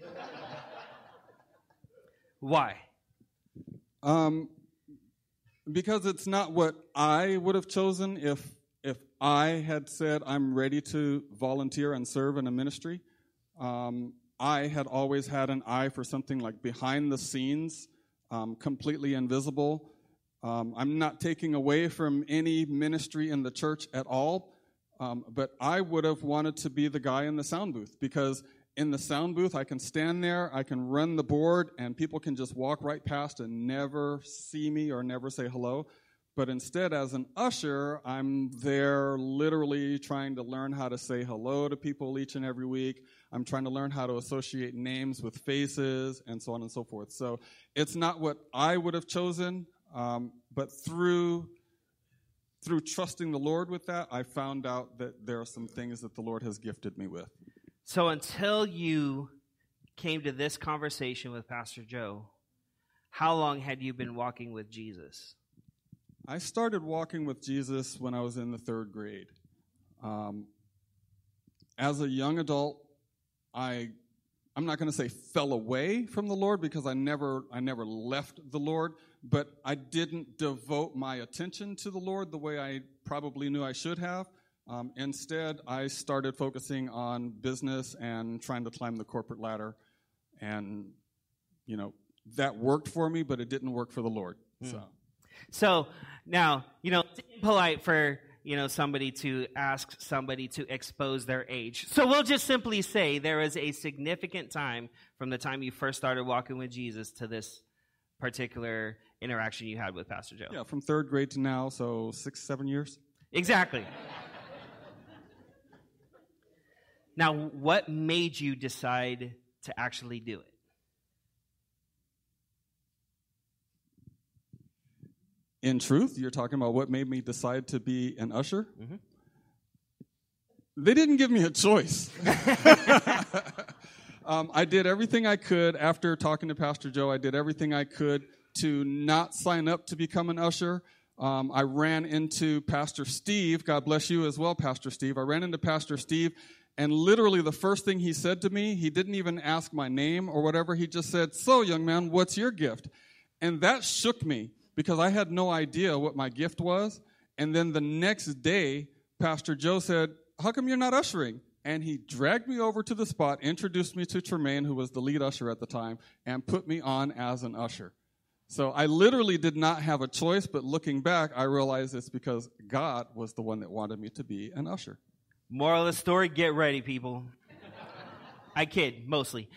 Why? Because it's not what I would have chosen if I had said I'm ready to volunteer and serve in a ministry. I had always had an eye for something like behind the scenes, completely invisible. I'm not taking away from any ministry in the church at all, but I would have wanted to be the guy in the sound booth, because in the sound booth I can stand there, I can run the board, and people can just walk right past and never see me or never say hello. But instead, as an usher, I'm there literally trying to learn how to say hello to people each and every week. I'm trying to learn how to associate names with faces and so on and so forth. So it's not what I would have chosen, but through trusting the Lord with that, I found out that there are some things that the Lord has gifted me with. So until you came to this conversation with Pastor Joe, how long had you been walking with Jesus? I started walking with Jesus when I was in the 3rd grade. As a young adult, I'm not going to say fell away from the Lord because I never left the Lord, but I didn't devote my attention to the Lord the way I probably knew I should have. Instead, I started focusing on business and trying to climb the corporate ladder, and that worked for me, but it didn't work for the Lord. So now, it's impolite for somebody to ask somebody to expose their age. So we'll just simply say there is a significant time from the time you first started walking with Jesus to this particular interaction you had with Pastor Joe. Yeah, from 3rd grade to now, so 6-7 years. Exactly. Now, what made you decide to actually do it? In truth, you're talking about what made me decide to be an usher? Mm-hmm. They didn't give me a choice. I did everything I could after talking to Pastor Joe. I did everything I could to not sign up to become an usher. I ran into Pastor Steve. God bless you as well, Pastor Steve. I ran into Pastor Steve, and literally the first thing he said to me, he didn't even ask my name or whatever. He just said, "So, young man, what's your gift?" And that shook me, because I had no idea what my gift was. And then the next day, Pastor Joe said, "How come you're not ushering?" And he dragged me over to the spot, introduced me to Tremaine, who was the lead usher at the time, and put me on as an usher. So I literally did not have a choice, but looking back, I realized it's because God was the one that wanted me to be an usher. Moral of the story, get ready, people. I kid, mostly.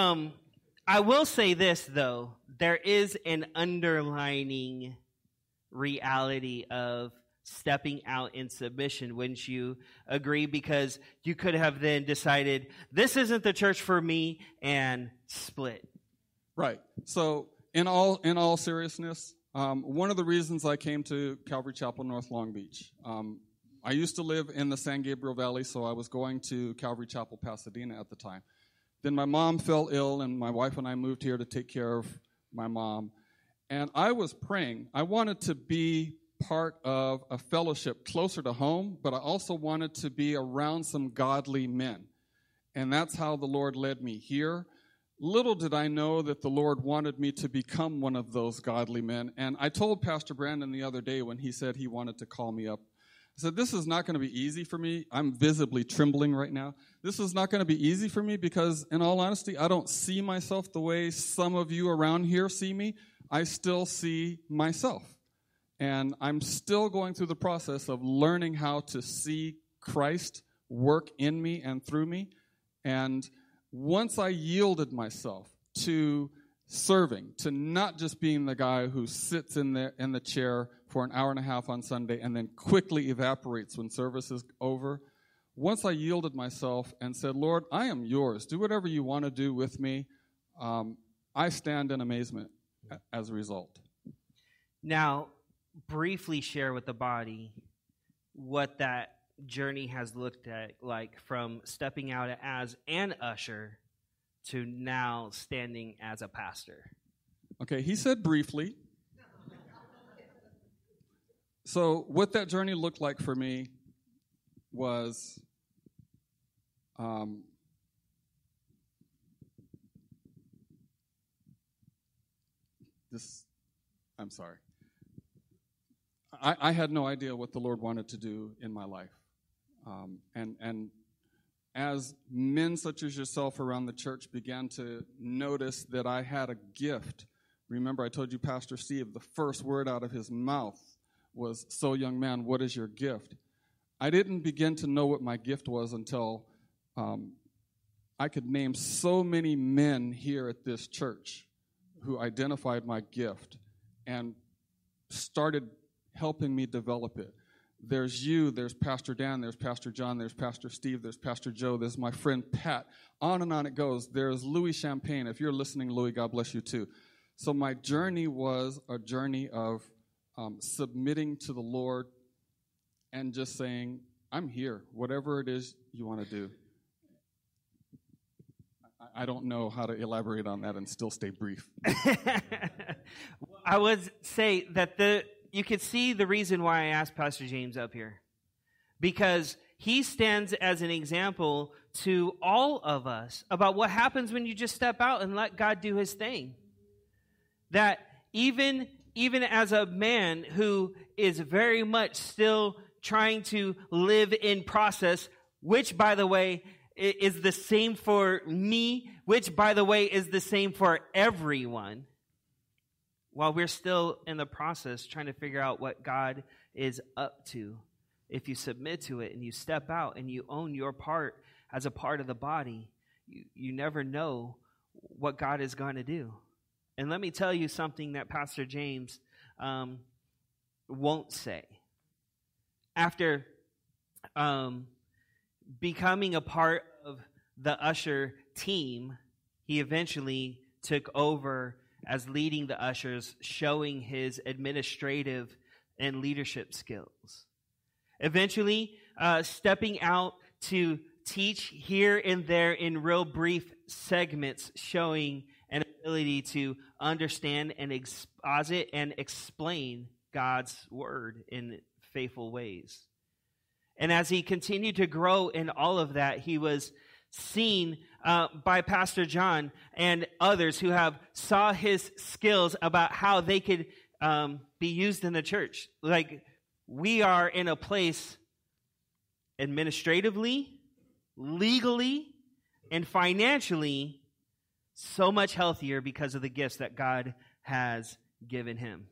I will say this, though. There is an underlining reality of stepping out in submission. Wouldn't you agree? Because you could have then decided, this isn't the church for me, and split. Right. So in all seriousness, one of the reasons I came to Calvary Chapel, North Long Beach, I used to live in the San Gabriel Valley, so I was going to Calvary Chapel, Pasadena at the time. Then my mom fell ill, and my wife and I moved here to take care of my mom. And I was praying. I wanted to be part of a fellowship closer to home, but I also wanted to be around some godly men. And that's how the Lord led me here. Little did I know that the Lord wanted me to become one of those godly men. And I told Pastor Brandon the other day when he said he wanted to call me up, I said, this is not going to be easy for me. I'm visibly trembling right now. This is not going to be easy for me because, in all honesty, I don't see myself the way some of you around here see me. I still see myself. And I'm still going through the process of learning how to see Christ work in me and through me. And once I yielded myself to serving, to not just being the guy who sits in the chair for an hour and a half on Sunday and then quickly evaporates when service is over. Once I yielded myself and said, Lord, I am yours. Do whatever you want to do with me. I stand in amazement as a result. Now, briefly share with the body what that journey has looked like from stepping out as an usher to now standing as a pastor. Okay, he said briefly. So what that journey looked like for me was I'm sorry. I had no idea what the Lord wanted to do in my life. And as men such as yourself around the church began to notice that I had a gift, remember I told you Pastor Steve, the first word out of his mouth was, so young man, what is your gift? I didn't begin to know what my gift was until I could name so many men here at this church who identified my gift and started helping me develop it. there's you, there's Pastor Dan, there's Pastor John, there's Pastor Steve, there's Pastor Joe, there's my friend Pat. On and on it goes. There's Louis Champagne. If you're listening, Louis, God bless you too. So my journey was a journey of submitting to the Lord and just saying, I'm here, whatever it is you want to do. I don't know how to elaborate on that and still stay brief. I would say that you could see the reason why I asked Pastor James up here. Because he stands as an example to all of us about what happens when you just step out and let God do his thing. That even as a man who is very much still trying to live in process, which, by the way, is the same for me, which, by the way, is the same for everyone, while we're still in the process trying to figure out what God is up to. If you submit to it and you step out and you own your part as a part of the body, you never know what God is going to do. And let me tell you something that Pastor James won't say. After becoming a part of the usher team, he eventually took over as leading the ushers, showing his administrative and leadership skills. Eventually, stepping out to teach here and there in real brief segments, showing an ability to understand and exposit and explain God's word in faithful ways. And as he continued to grow in all of that, he was seen by Pastor John and others who have saw his skills about how they could be used in the church. Like, we are in a place administratively, legally, and financially so much healthier because of the gifts that God has given him.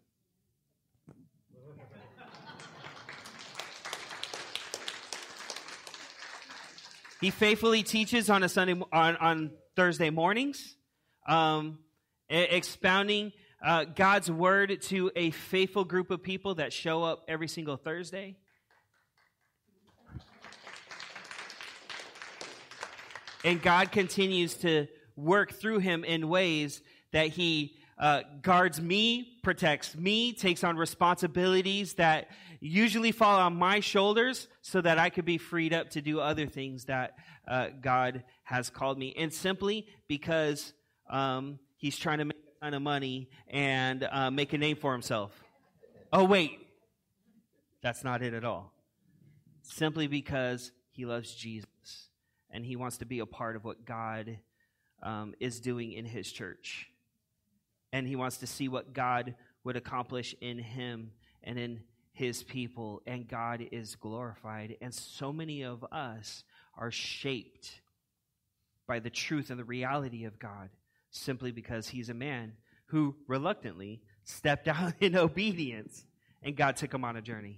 He faithfully teaches on on Thursday mornings, expounding God's word to a faithful group of people that show up every single Thursday. And God continues to work through him in ways that he guards me, protects me, takes on responsibilities that usually fall on my shoulders so that I could be freed up to do other things that God has called me. And simply because he's trying to make a ton of money and make a name for himself. Oh, wait. That's not it at all. Simply because he loves Jesus and he wants to be a part of what God is doing in his church. And he wants to see what God would accomplish in him and in his people, and God is glorified. And so many of us are shaped by the truth and the reality of God simply because he's a man who reluctantly stepped out in obedience, and God took him on a journey.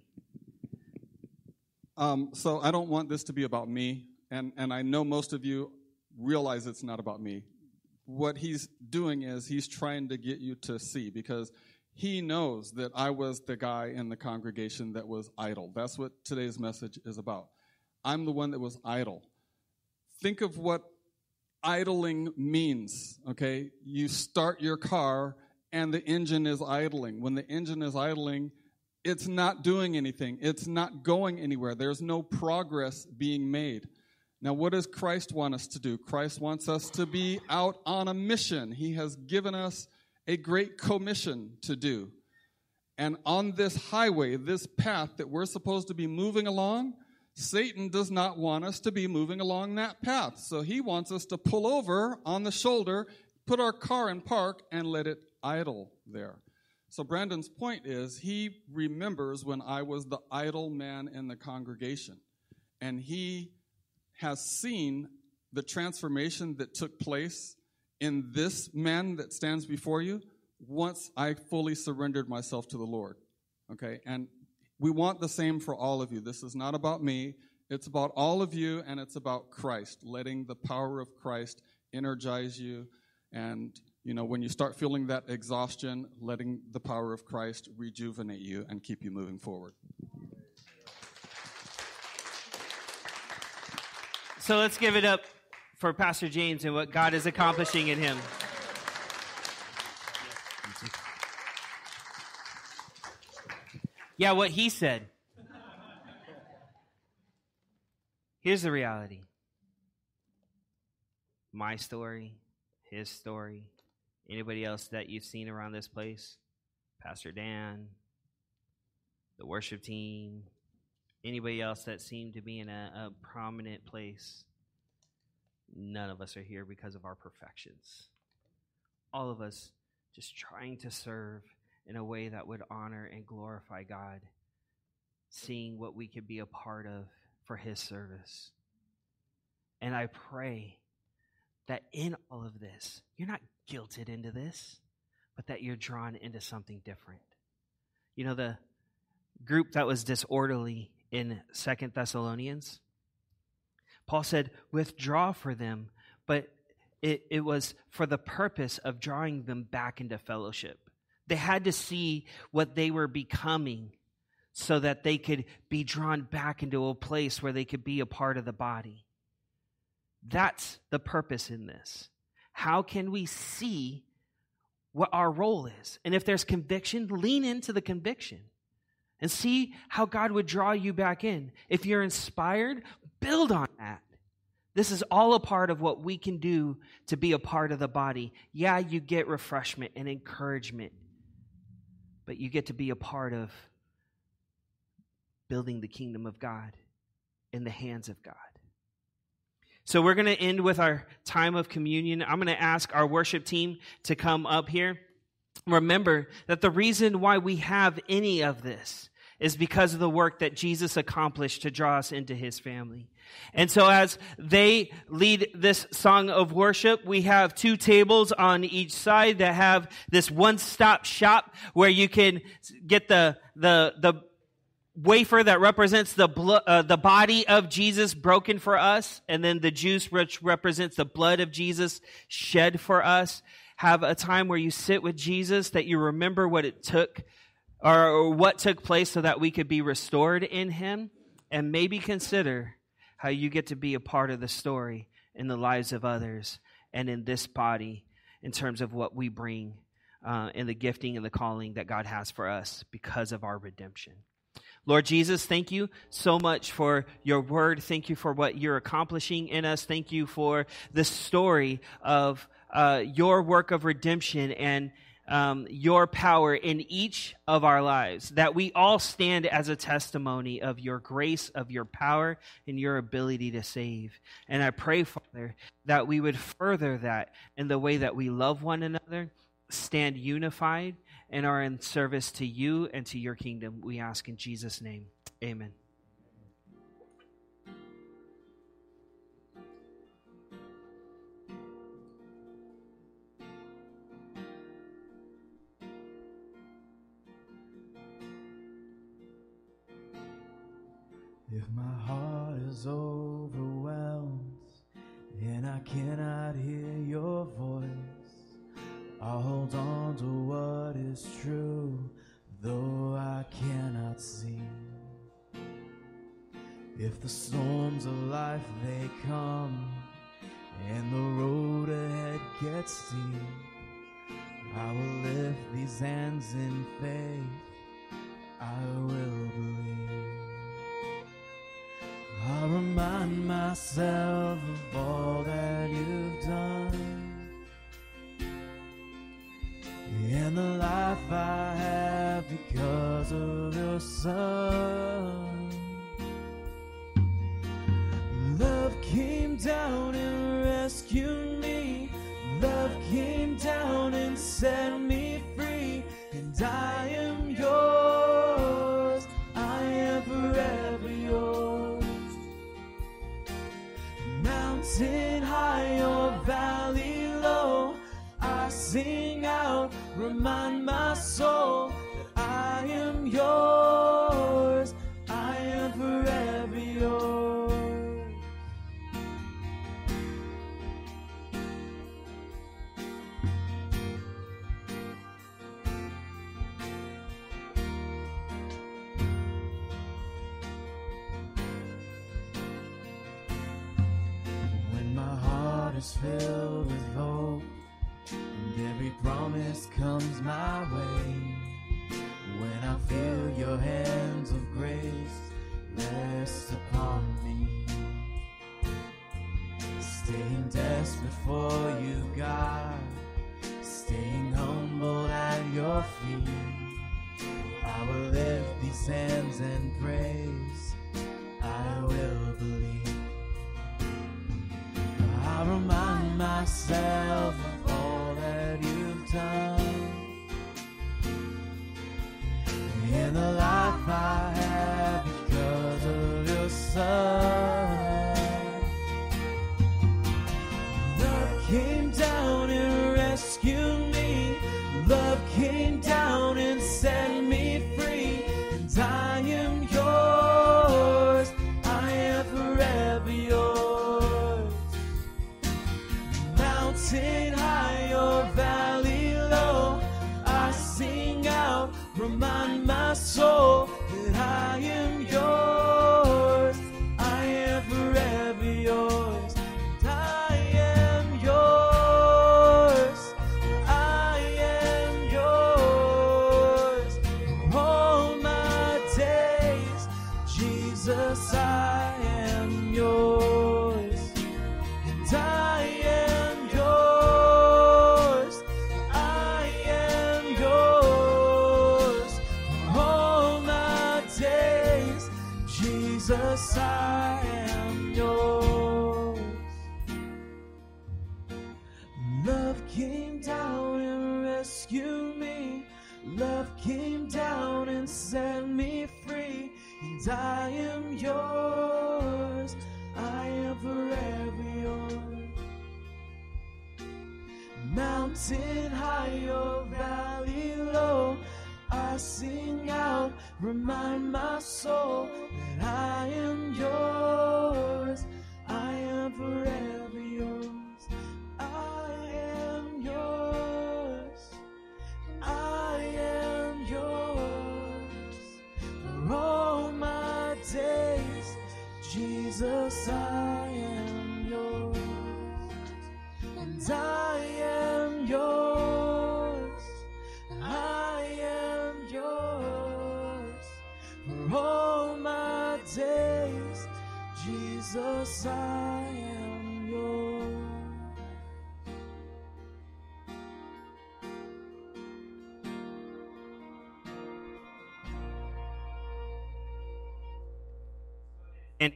So I don't want this to be about me, and I know most of you realize it's not about me. What he's doing is he's trying to get you to see, because he knows that I was the guy in the congregation that was idle. That's what today's message is about. I'm the one that was idle. Think of what idling means, okay? You start your car and the engine is idling. When the engine is idling, it's not doing anything. It's not going anywhere. There's no progress being made. Now, what does Christ want us to do? Christ wants us to be out on a mission. He has given us a great commission to do. And on this highway, this path that we're supposed to be moving along, Satan does not want us to be moving along that path. So he wants us to pull over on the shoulder, put our car in park, and let it idle there. So Brandon's point is he remembers when I was the idle man in the congregation. And he has seen the transformation that took place in this man that stands before you once I fully surrendered myself to the Lord. Okay? And we want the same for all of you. This is not about me. It's about all of you, and it's about Christ, letting the power of Christ energize you. And, you know, when you start feeling that exhaustion, letting the power of Christ rejuvenate you and keep you moving forward. So let's give it up for Pastor James and what God is accomplishing in him. Yeah, what he said. Here's the reality. My story, his story, anybody else that you've seen around this place, Pastor Dan, the worship team, anybody else that seemed to be in a prominent place, none of us are here because of our perfections. All of us just trying to serve in a way that would honor and glorify God, seeing what we could be a part of for his service. And I pray that in all of this, you're not guilted into this, but that you're drawn into something different. You know, the group that was disorderly in 2 Thessalonians, Paul said, withdraw for them, but it was for the purpose of drawing them back into fellowship. They had to see what they were becoming so that they could be drawn back into a place where they could be a part of the body. That's the purpose in this. How can we see what our role is? And if there's conviction, lean into the conviction and see how God would draw you back in. If you're inspired, build on that. This is all a part of what we can do to be a part of the body. Yeah, you get refreshment and encouragement, but you get to be a part of building the kingdom of God in the hands of God. So we're going to end with our time of communion. I'm going to ask our worship team to come up here. Remember that the reason why we have any of this is because of the work that Jesus accomplished to draw us into his family. And so as they lead this song of worship, we have 2 tables on each side that have this one-stop shop where you can get the wafer that represents the body of Jesus broken for us, and then the juice which represents the blood of Jesus shed for us. Have a time where you sit with Jesus, that you remember what it took or what took place so that we could be restored in him, and maybe consider how you get to be a part of the story in the lives of others and in this body in terms of what we bring in the gifting and the calling that God has for us because of our redemption. Lord Jesus, thank you so much for your word. Thank you for what you're accomplishing in us. Thank you for the story of your work of redemption and your power in each of our lives, that we all stand as a testimony of your grace, of your power, and your ability to save. And I pray, Father, that we would further that in the way that we love one another, stand unified, and are in service to you and to your kingdom. We ask in Jesus' name. Amen. If my heart is overwhelmed and I cannot hear your voice, I'll hold on to what is true, though I cannot see. If the storms of life they come and the road ahead gets steep, I will lift these hands in faith, I will believe. I'll remind myself of all that you've done and the life I have because of your Son. Love came down and rescued me. Love came down and set me free. And I am yours. I am forever yours. Mountain high or valley low, I sing out, remind my soul that I am yours, I am forever yours. is filled with hope, and every promise comes my way. When I feel your hands of grace rest upon me, staying desperate for you, God, staying humble at your feet. I will lift these hands and praise, I will believe. I remind myself of all that you've done, in the life I have because of your Son. Love came down and rescued me. Love came down and set me free. And I am yours. I am forever yours. Mountain high or valley low, I sing out, remind my soul that I am yours. I am forever yours. And I am yours. I am yours. For all my days, Jesus, I am yours. And I am yours. I am yours. For all my days, Jesus, I am yours. Love came down and rescued me. Love came down and set me free. And I am yours. I am forever yours. Mountain high or valley low, I sing out, remind my soul that I am yours. I am forever yours. I am yours. I am yours. For all my days, Jesus, I am yours. And I am yours. I am yours. For all my days, Jesus, I am yours. And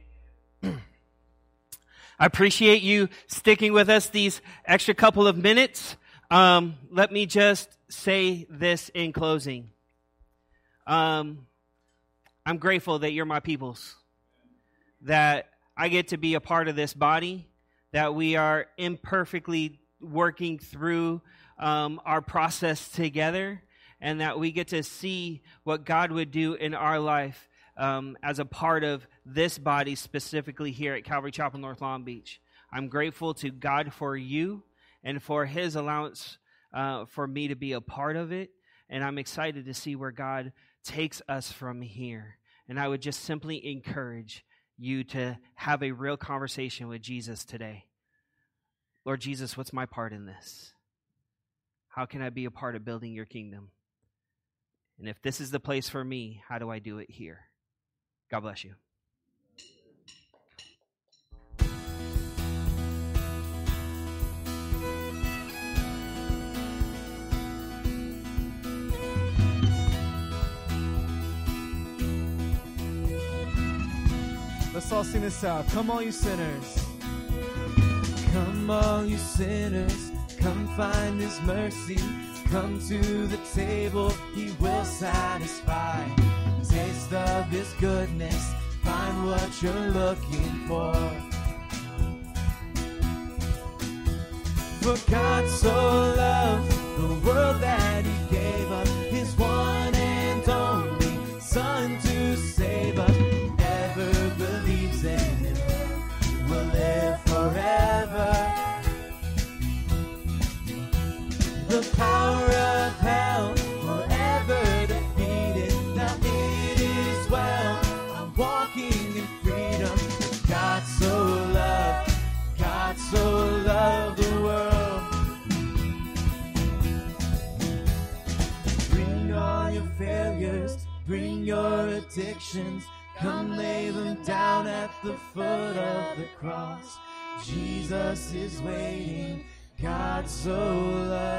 I appreciate you sticking with us these extra couple of minutes. Let me just say this in closing. I'm grateful that you're my peoples, that I get to be a part of this body, that we are imperfectly working through our process together, and that we get to see what God would do in our life as a part of this body, specifically here at Calvary Chapel, North Long Beach. I'm grateful to God for you and for His allowance for me to be a part of it, and I'm excited to see where God takes us from here. And I would just simply encourage you to have a real conversation with Jesus today. Lord Jesus, what's my part in this? How can I be a part of building your kingdom? And if this is the place for me, how do I do it here? God bless you. Let's all sing this out. Come all you sinners. Come all you sinners. Come find His mercy. Come to the table, He will satisfy. Taste of His goodness. Find what you're looking for. For God so loved the world that He gave up His one and only Son to save us. Whoever believes in Him will live forever. The power of hell forever defeated. Now it is well. I'm walking in freedom. God so loved. God so loved. Bring your addictions, come lay them down at the foot of the cross. Jesus is waiting, God so loved